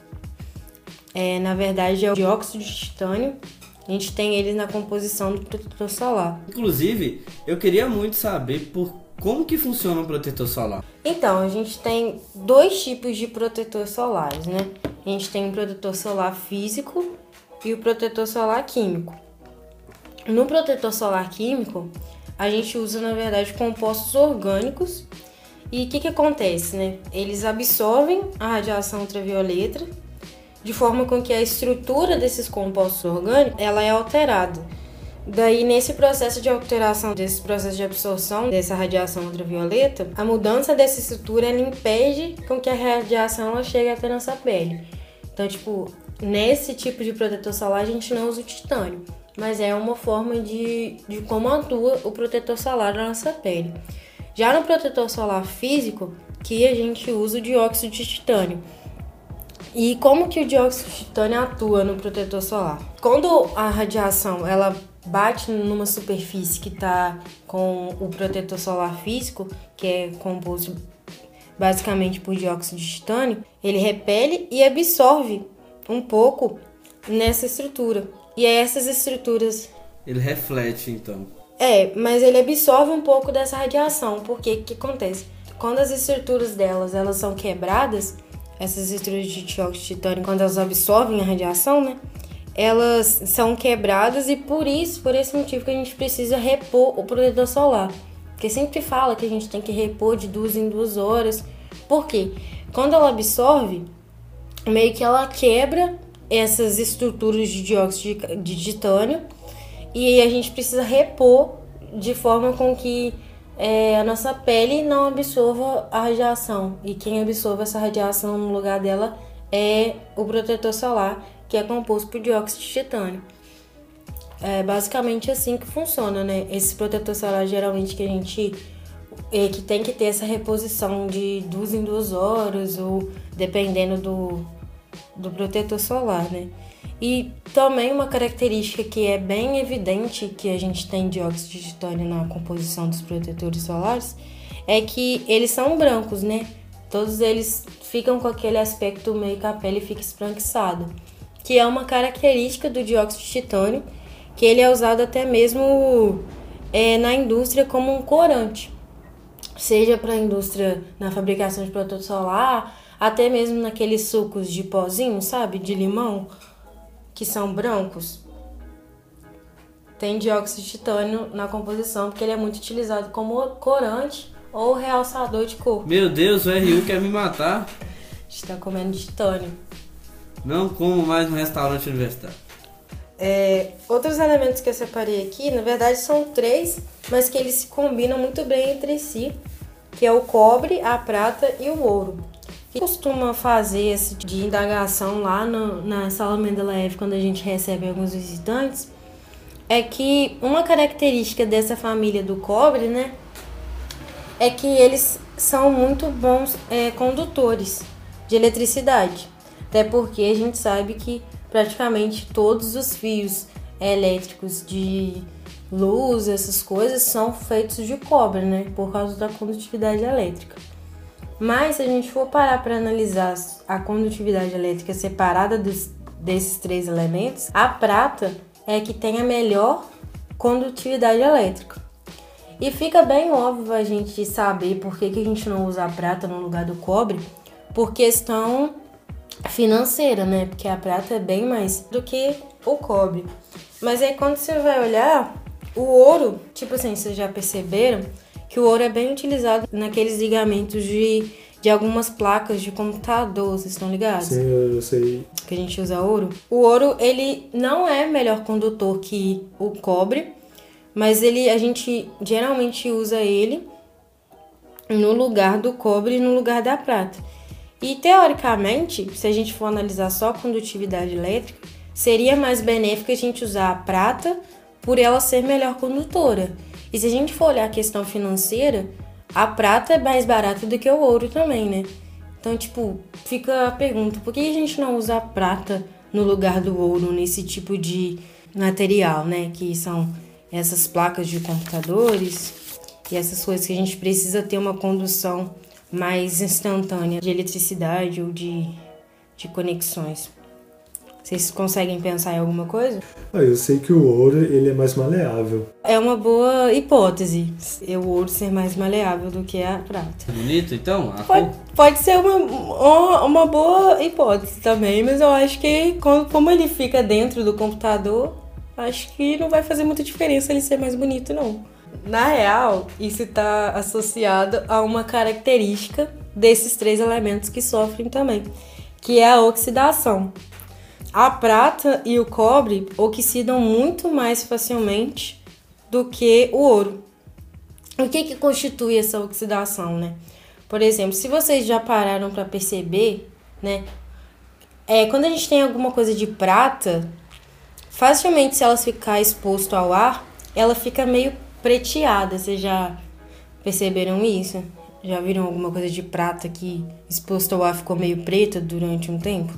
É, na verdade, é o dióxido de titânio. A gente tem ele na composição do protetor solar. Inclusive, eu queria muito saber por como que funciona o protetor solar. Então, a gente tem dois tipos de protetores solares, né? A gente tem o protetor solar físico e o protetor solar químico. No protetor solar químico, a gente usa, na verdade, compostos orgânicos. E o que que acontece, né? Eles absorvem a radiação ultravioleta de forma com que a estrutura desses compostos orgânicos ela é alterada. Daí, nesse processo de alteração, desse processo de absorção dessa radiação ultravioleta, a mudança dessa estrutura ela impede com que a radiação ela chegue até a nossa pele. Então, tipo, nesse tipo de protetor solar a gente não usa o titânio, mas é uma forma de, de como atua o protetor solar na nossa pele. Já no protetor solar físico, que a gente usa o dióxido de titânio. E como que o dióxido de titânio atua no protetor solar? Quando a radiação ela bate numa superfície que está com o protetor solar físico, que é composto basicamente por dióxido de titânio, ele repele e absorve um pouco nessa estrutura. E é essas estruturas... Ele reflete, então. É, mas ele absorve um pouco dessa radiação, porque o que acontece? Quando as estruturas delas elas são quebradas, essas estruturas de dióxido de titânio, quando elas absorvem a radiação, né, elas são quebradas e por isso, por esse motivo que a gente precisa repor o protetor solar. Porque sempre fala que a gente tem que repor de duas em duas horas. Por quê? Quando ela absorve, meio que ela quebra essas estruturas de dióxido de titânio e a gente precisa repor de forma com que é, a nossa pele não absorva a radiação. E quem absorve essa radiação no lugar dela é o protetor solar, que é composto por dióxido de titânio. É basicamente assim que funciona, né? Esse protetor solar geralmente que a gente é, que tem que ter essa reposição de duas em duas horas, ou dependendo do, do protetor solar, né? E também uma característica que é bem evidente que a gente tem dióxido de titânio na composição dos protetores solares é que eles são brancos, né? Todos eles ficam com aquele aspecto meio que a pele fica esbranquiçada, que é uma característica do dióxido de titânio, que ele é usado até mesmo é, na indústria como um corante, seja para a indústria na fabricação de protetor solar, até mesmo naqueles sucos de pozinho, sabe, de limão, que são brancos. Tem dióxido de titânio na composição, porque ele é muito utilizado como corante ou realçador de cor. Meu Deus, o R U quer me matar. A gente tá comendo titânio. Não como mais no restaurante universitário. É, outros elementos que eu separei aqui, na verdade são três, mas que eles se combinam muito bem entre si, que é o cobre, a prata e o ouro. O que costuma fazer esse tipo de indagação lá no, na sala Mendeleev quando a gente recebe alguns visitantes é que uma característica dessa família do cobre, né, é que eles são muito bons é, condutores de eletricidade. Até porque a gente sabe que praticamente todos os fios elétricos de luz, essas coisas, são feitos de cobre, né? Por causa da condutividade elétrica. Mas se a gente for parar para analisar a condutividade elétrica separada dos, desses três elementos, a prata é que tem a melhor condutividade elétrica. E fica bem óbvio a gente saber por que, que a gente não usa a prata no lugar do cobre, por questão financeira, né? Porque a prata é bem mais do que o cobre. Mas aí quando você vai olhar, o ouro, tipo assim, vocês já perceberam que o ouro é bem utilizado naqueles ligamentos de, de algumas placas de computador, vocês estão ligados? Sim, eu sei. Que a gente usa ouro. O ouro, ele não é melhor condutor que o cobre, mas ele, a gente geralmente usa ele no lugar do cobre e no lugar da prata. E teoricamente, se a gente for analisar só a condutividade elétrica, seria mais benéfico a gente usar a prata por ela ser melhor condutora. E se a gente for olhar a questão financeira, a prata é mais barata do que o ouro também, né? Então, tipo, fica a pergunta, por que a gente não usa a prata no lugar do ouro nesse tipo de material, né? Que são essas placas de computadores e essas coisas que a gente precisa ter uma condução mais instantânea de eletricidade ou de, de conexões. Vocês conseguem pensar em alguma coisa? Ah, eu sei que o ouro ele é mais maleável. É uma boa hipótese, o ouro ser mais maleável do que a prata. Bonito, então? A Pode, cor? pode ser uma, uma, uma boa hipótese também, mas eu acho que quando, como ele fica dentro do computador, acho que não vai fazer muita diferença ele ser mais bonito, não. Na real, isso está associado a uma característica desses três elementos que sofrem também, que é a oxidação. A prata e o cobre oxidam muito mais facilmente do que o ouro. O que que constitui essa oxidação, né? Por exemplo, se vocês já pararam para perceber, né? É, quando a gente tem alguma coisa de prata, facilmente se ela ficar exposta ao ar, ela fica meio preteada. Vocês já perceberam isso? Já viram alguma coisa de prata que exposta ao ar ficou meio preta durante um tempo?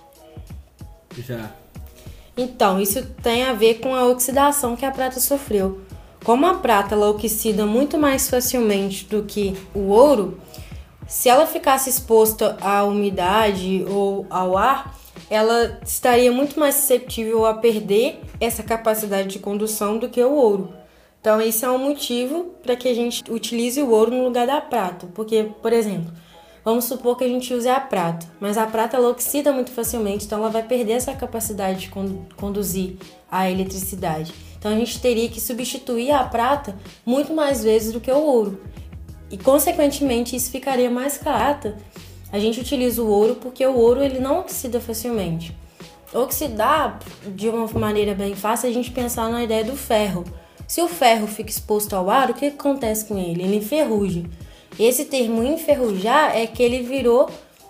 Já. Então, isso tem a ver com a oxidação que a prata sofreu. Como a prata ela oxida muito mais facilmente do que o ouro, se ela ficasse exposta à umidade ou ao ar, ela estaria muito mais suscetível a perder essa capacidade de condução do que o ouro. Então, esse é um motivo para que a gente utilize o ouro no lugar da prata. Porque, por exemplo, vamos supor que a gente use a prata, mas a prata ela oxida muito facilmente, então ela vai perder essa capacidade de conduzir a eletricidade. Então a gente teria que substituir a prata muito mais vezes do que o ouro. E consequentemente isso ficaria mais caro. A gente utiliza o ouro porque o ouro ele não oxida facilmente. Oxidar, de uma maneira bem fácil, é a gente pensar na ideia do ferro. Se o ferro fica exposto ao ar, o que acontece com ele? Ele enferruja. Esse termo enferrujar é que ele virou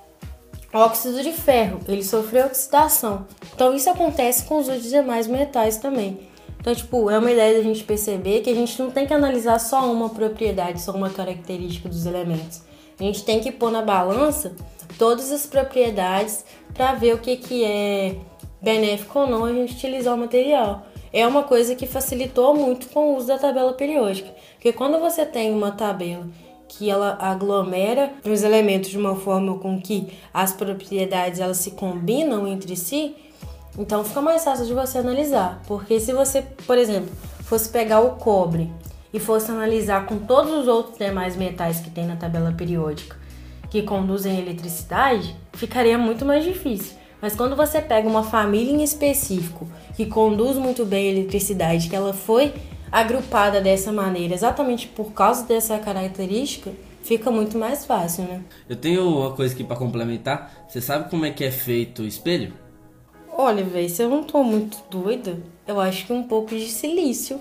óxido de ferro, ele sofreu oxidação. Então isso acontece com os outros demais metais também. Então, tipo, é uma ideia da gente perceber que a gente não tem que analisar só uma propriedade, só uma característica dos elementos. A gente tem que pôr na balança todas as propriedades para ver o que, que é benéfico ou não a gente utilizar o material. É uma coisa que facilitou muito com o uso da tabela periódica. Porque quando você tem uma tabela que ela aglomera os elementos de uma forma com que as propriedades elas se combinam entre si, então fica mais fácil de você analisar. Porque se você, por exemplo, fosse pegar o cobre e fosse analisar com todos os outros demais metais que tem na tabela periódica que conduzem a eletricidade, ficaria muito mais difícil. Mas quando você pega uma família em específico que conduz muito bem a eletricidade, que ela foi agrupada dessa maneira, exatamente por causa dessa característica, fica muito mais fácil, né? Eu tenho uma coisa aqui pra complementar. Você sabe como é que é feito o espelho? Olha, velho, se eu não tô muito doida, eu acho que um pouco de silício.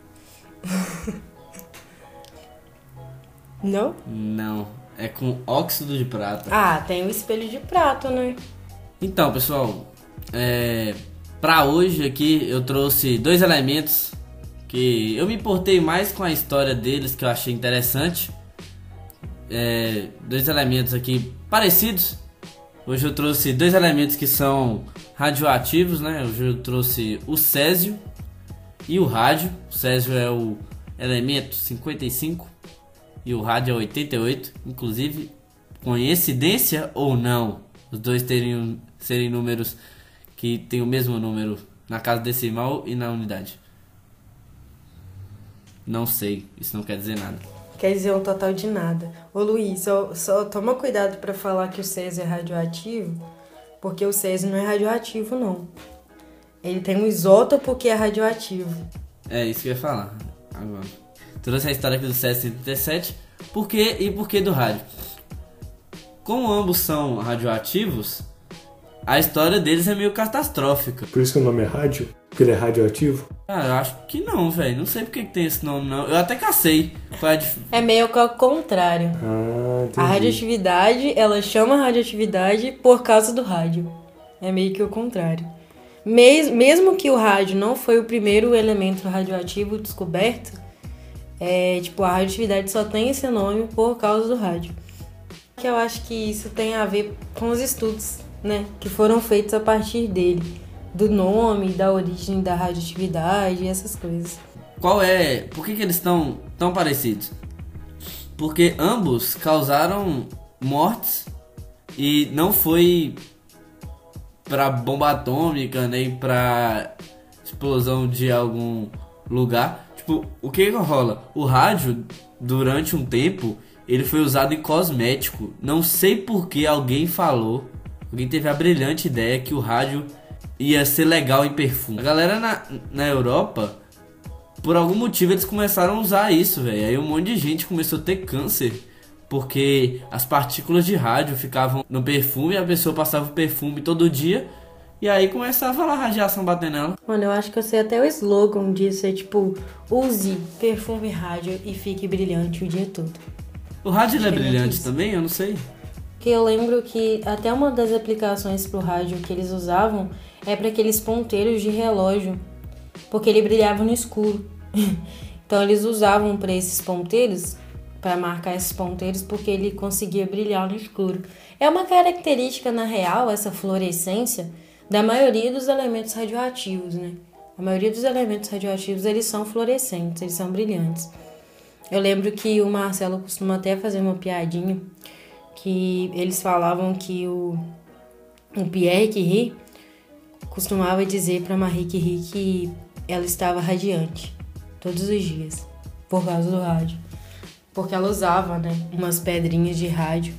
Não? Não, é com óxido de prata. Ah, tem o espelho de prata, né? Então, pessoal, é, pra hoje aqui eu trouxe dois elementos que eu me importei mais com a história deles, que eu achei interessante. é, dois elementos aqui parecidos. Hoje eu trouxe dois elementos que são radioativos, né? Hoje eu trouxe o césio e o rádio. O césio é o elemento cinquenta e cinco e o rádio é oitenta e oito. Inclusive, coincidência ou não, os dois terem, serem números que têm o mesmo número na casa decimal e na unidade. Não sei, isso não quer dizer nada. Quer dizer um total de nada. Ô Luiz, só, só toma cuidado pra falar que o césio é radioativo, porque o césio não é radioativo, não. Ele tem um isótopo que é radioativo. É, isso que eu ia falar agora. Trouxe a história aqui do césio cento e trinta e sete. Por quê e por que do rádio? Como ambos são radioativos, a história deles é meio catastrófica. Por isso que o nome é rádio? Porque ele é radioativo? Ah, eu acho que não, velho. Não sei por que que tem esse nome, não. Eu até cacei. Foi a dif... É meio que ao contrário. Ah, entendi. A radioatividade, ela chama radioatividade por causa do rádio. É meio que o contrário. Mes- mesmo que o rádio não foi o primeiro elemento radioativo descoberto, é, tipo, a radioatividade só tem esse nome por causa do rádio. Que eu acho que isso tem a ver com os estudos, né, que foram feitos a partir dele, do nome, da origem da radioatividade e essas coisas. Qual é... Por que que eles estão tão parecidos? Porque ambos causaram mortes e não foi pra bomba atômica nem pra explosão de algum lugar. Tipo, o que que rola? O rádio, durante um tempo, ele foi usado em cosmético. Não sei por que alguém falou, alguém teve a brilhante ideia que o rádio ia ser legal em perfume. A galera na, na Europa, por algum motivo, eles começaram a usar isso, velho. Aí um monte de gente começou a ter câncer, porque as partículas de rádio ficavam no perfume, a pessoa passava o perfume todo dia, e aí começava lá a radiação batendo nela. Mano, eu acho que eu sei até o slogan disso, é tipo, use perfume rádio e fique brilhante o dia todo. O rádio ele é Acho que é brilhante isso. também? Eu não sei. Que eu lembro que até uma das aplicações pro rádio que eles usavam é para aqueles ponteiros de relógio, porque ele brilhava no escuro. Então eles usavam para esses ponteiros, para marcar esses ponteiros, porque ele conseguia brilhar no escuro. É uma característica, na real, essa fluorescência da maioria dos elementos radioativos, né? A maioria dos elementos radioativos, eles são fluorescentes, eles são brilhantes. Eu lembro que o Marcelo costuma até fazer uma piadinha, que eles falavam que o, o Pierre Curie costumava dizer para Marie Curie que ela estava radiante todos os dias, por causa do rádio. Porque ela usava, né, umas pedrinhas de rádio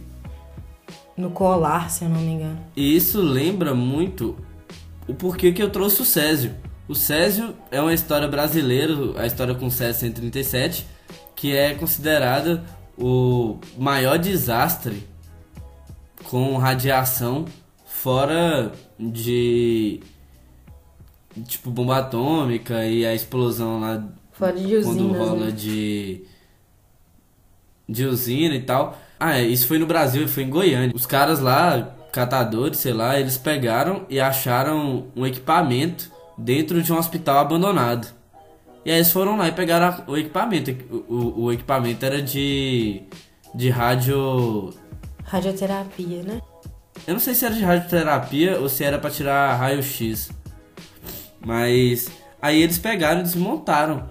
no colar, se eu não me engano. E isso lembra muito o porquê que eu trouxe o césio. O césio é uma história brasileira, a história com o césio cento e trinta e sete, que é considerada o maior desastre com radiação fora de tipo bomba atômica e a explosão lá Fora de usinas, quando rola né? de de usina e tal. Ah, é, isso foi no Brasil, foi em Goiânia. Os caras lá, catadores, sei lá, eles pegaram e acharam um equipamento dentro de um hospital abandonado. E aí eles foram lá e pegaram a- o equipamento. O, o, o equipamento era de de rádio... Radioterapia, né? Eu não sei se era de radioterapia ou se era pra tirar raio-x. Mas aí eles pegaram e desmontaram.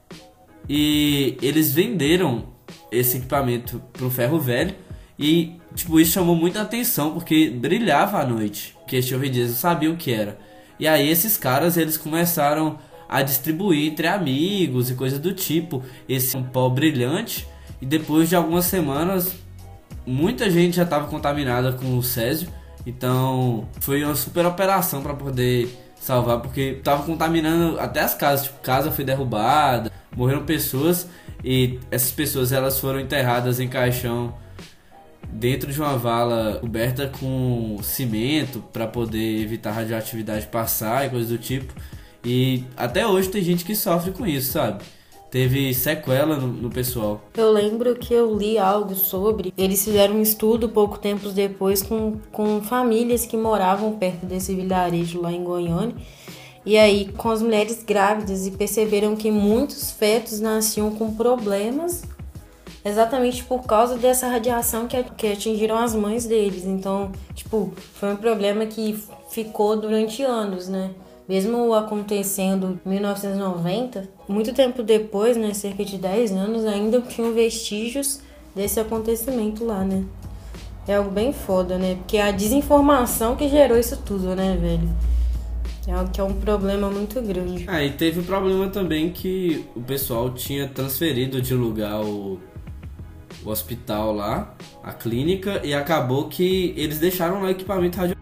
E eles venderam esse equipamento pro ferro velho. E tipo, isso chamou muita atenção porque brilhava à noite. Porque este dias não sabia o que era. E aí esses caras, eles começaram a distribuir entre amigos e coisas do tipo esse pó brilhante. E depois de algumas semanas, muita gente já estava contaminada com o césio. Então foi uma super operação para poder salvar, porque estava contaminando até as casas. Tipo, casa foi derrubada, morreram pessoas. E essas pessoas, elas foram enterradas em caixão dentro de uma vala coberta com cimento para poder evitar a radioatividade passar e coisas do tipo. E até hoje tem gente que sofre com isso, sabe? Teve sequela no, no pessoal. Eu lembro que eu li algo sobre... Eles fizeram um estudo pouco tempo depois com, com famílias que moravam perto desse vilarejo lá em Goiânia. E aí, com as mulheres grávidas, e perceberam que muitos fetos nasciam com problemas exatamente por causa dessa radiação que, que atingiram as mães deles. Então, tipo, foi um problema que ficou durante anos, né? Mesmo acontecendo em mil novecentos e noventa, muito tempo depois, né, cerca de dez anos, ainda tinham vestígios desse acontecimento lá, né? É algo bem foda, né? Porque a desinformação que gerou isso tudo, né, velho? É algo que é um problema muito grande. Ah, e teve o problema também que o pessoal tinha transferido de lugar o, o hospital lá, a clínica, e acabou que eles deixaram lá o equipamento radioativo.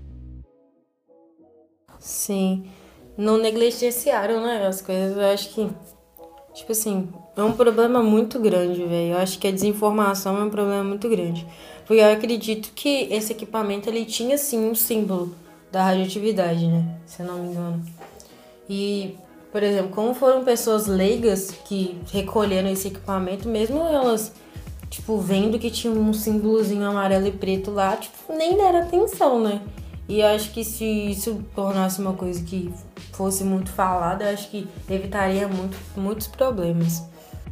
Sim, não negligenciaram, né, as coisas. Eu acho que, tipo assim, é um problema muito grande, velho. Eu acho que a desinformação é um problema muito grande. Porque eu acredito que esse equipamento, ele tinha, sim, um símbolo da radioatividade, né, se eu não me engano. E, por exemplo, como foram pessoas leigas que recolheram esse equipamento, mesmo elas, tipo, vendo que tinha um símbolozinho amarelo e preto lá, tipo, nem deram atenção, né? E eu acho que se isso tornasse uma coisa que fosse muito falada, eu acho que evitaria muito, muitos problemas.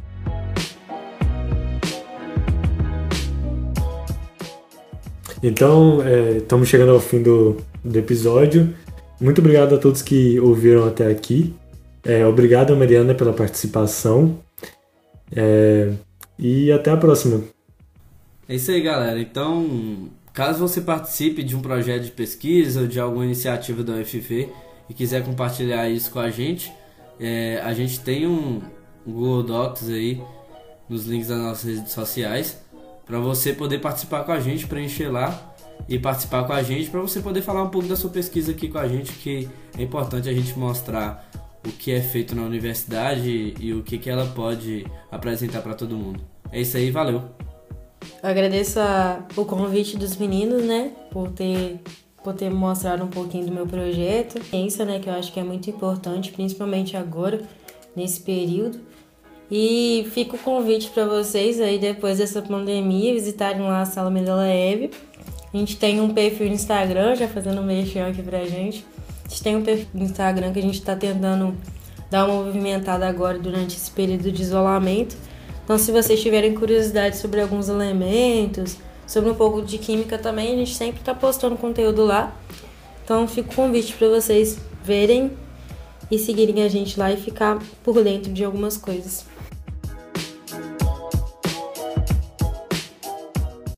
Então, é, estamos chegando ao fim do, do episódio. Muito obrigado a todos que ouviram até aqui. É, obrigado, Mariana, pela participação. É, e até a próxima. É isso aí, galera. Então, caso você participe de um projeto de pesquisa ou de alguma iniciativa da U F V e quiser compartilhar isso com a gente, é, a gente tem um Google Docs aí nos links das nossas redes sociais para você poder participar com a gente, preencher lá e participar com a gente, para você poder falar um pouco da sua pesquisa aqui com a gente, que é importante a gente mostrar o que é feito na universidade e o que, que ela pode apresentar para todo mundo. É isso aí, valeu! Eu agradeço a, o convite dos meninos, né, por ter, por ter mostrado um pouquinho do meu projeto. Ciência, né, que eu acho que é muito importante, principalmente agora, nesse período. E fica o convite para vocês aí, depois dessa pandemia, visitarem lá a Sala Medela Hebe. A gente tem um perfil no Instagram, já fazendo um merchan aqui pra gente. A gente tem um perfil no Instagram que a gente tá tentando dar uma movimentada agora durante esse período de isolamento. Então, se vocês tiverem curiosidade sobre alguns elementos, sobre um pouco de química também, a gente sempre tá postando conteúdo lá. Então, fica o convite para vocês verem e seguirem a gente lá e ficar por dentro de algumas coisas.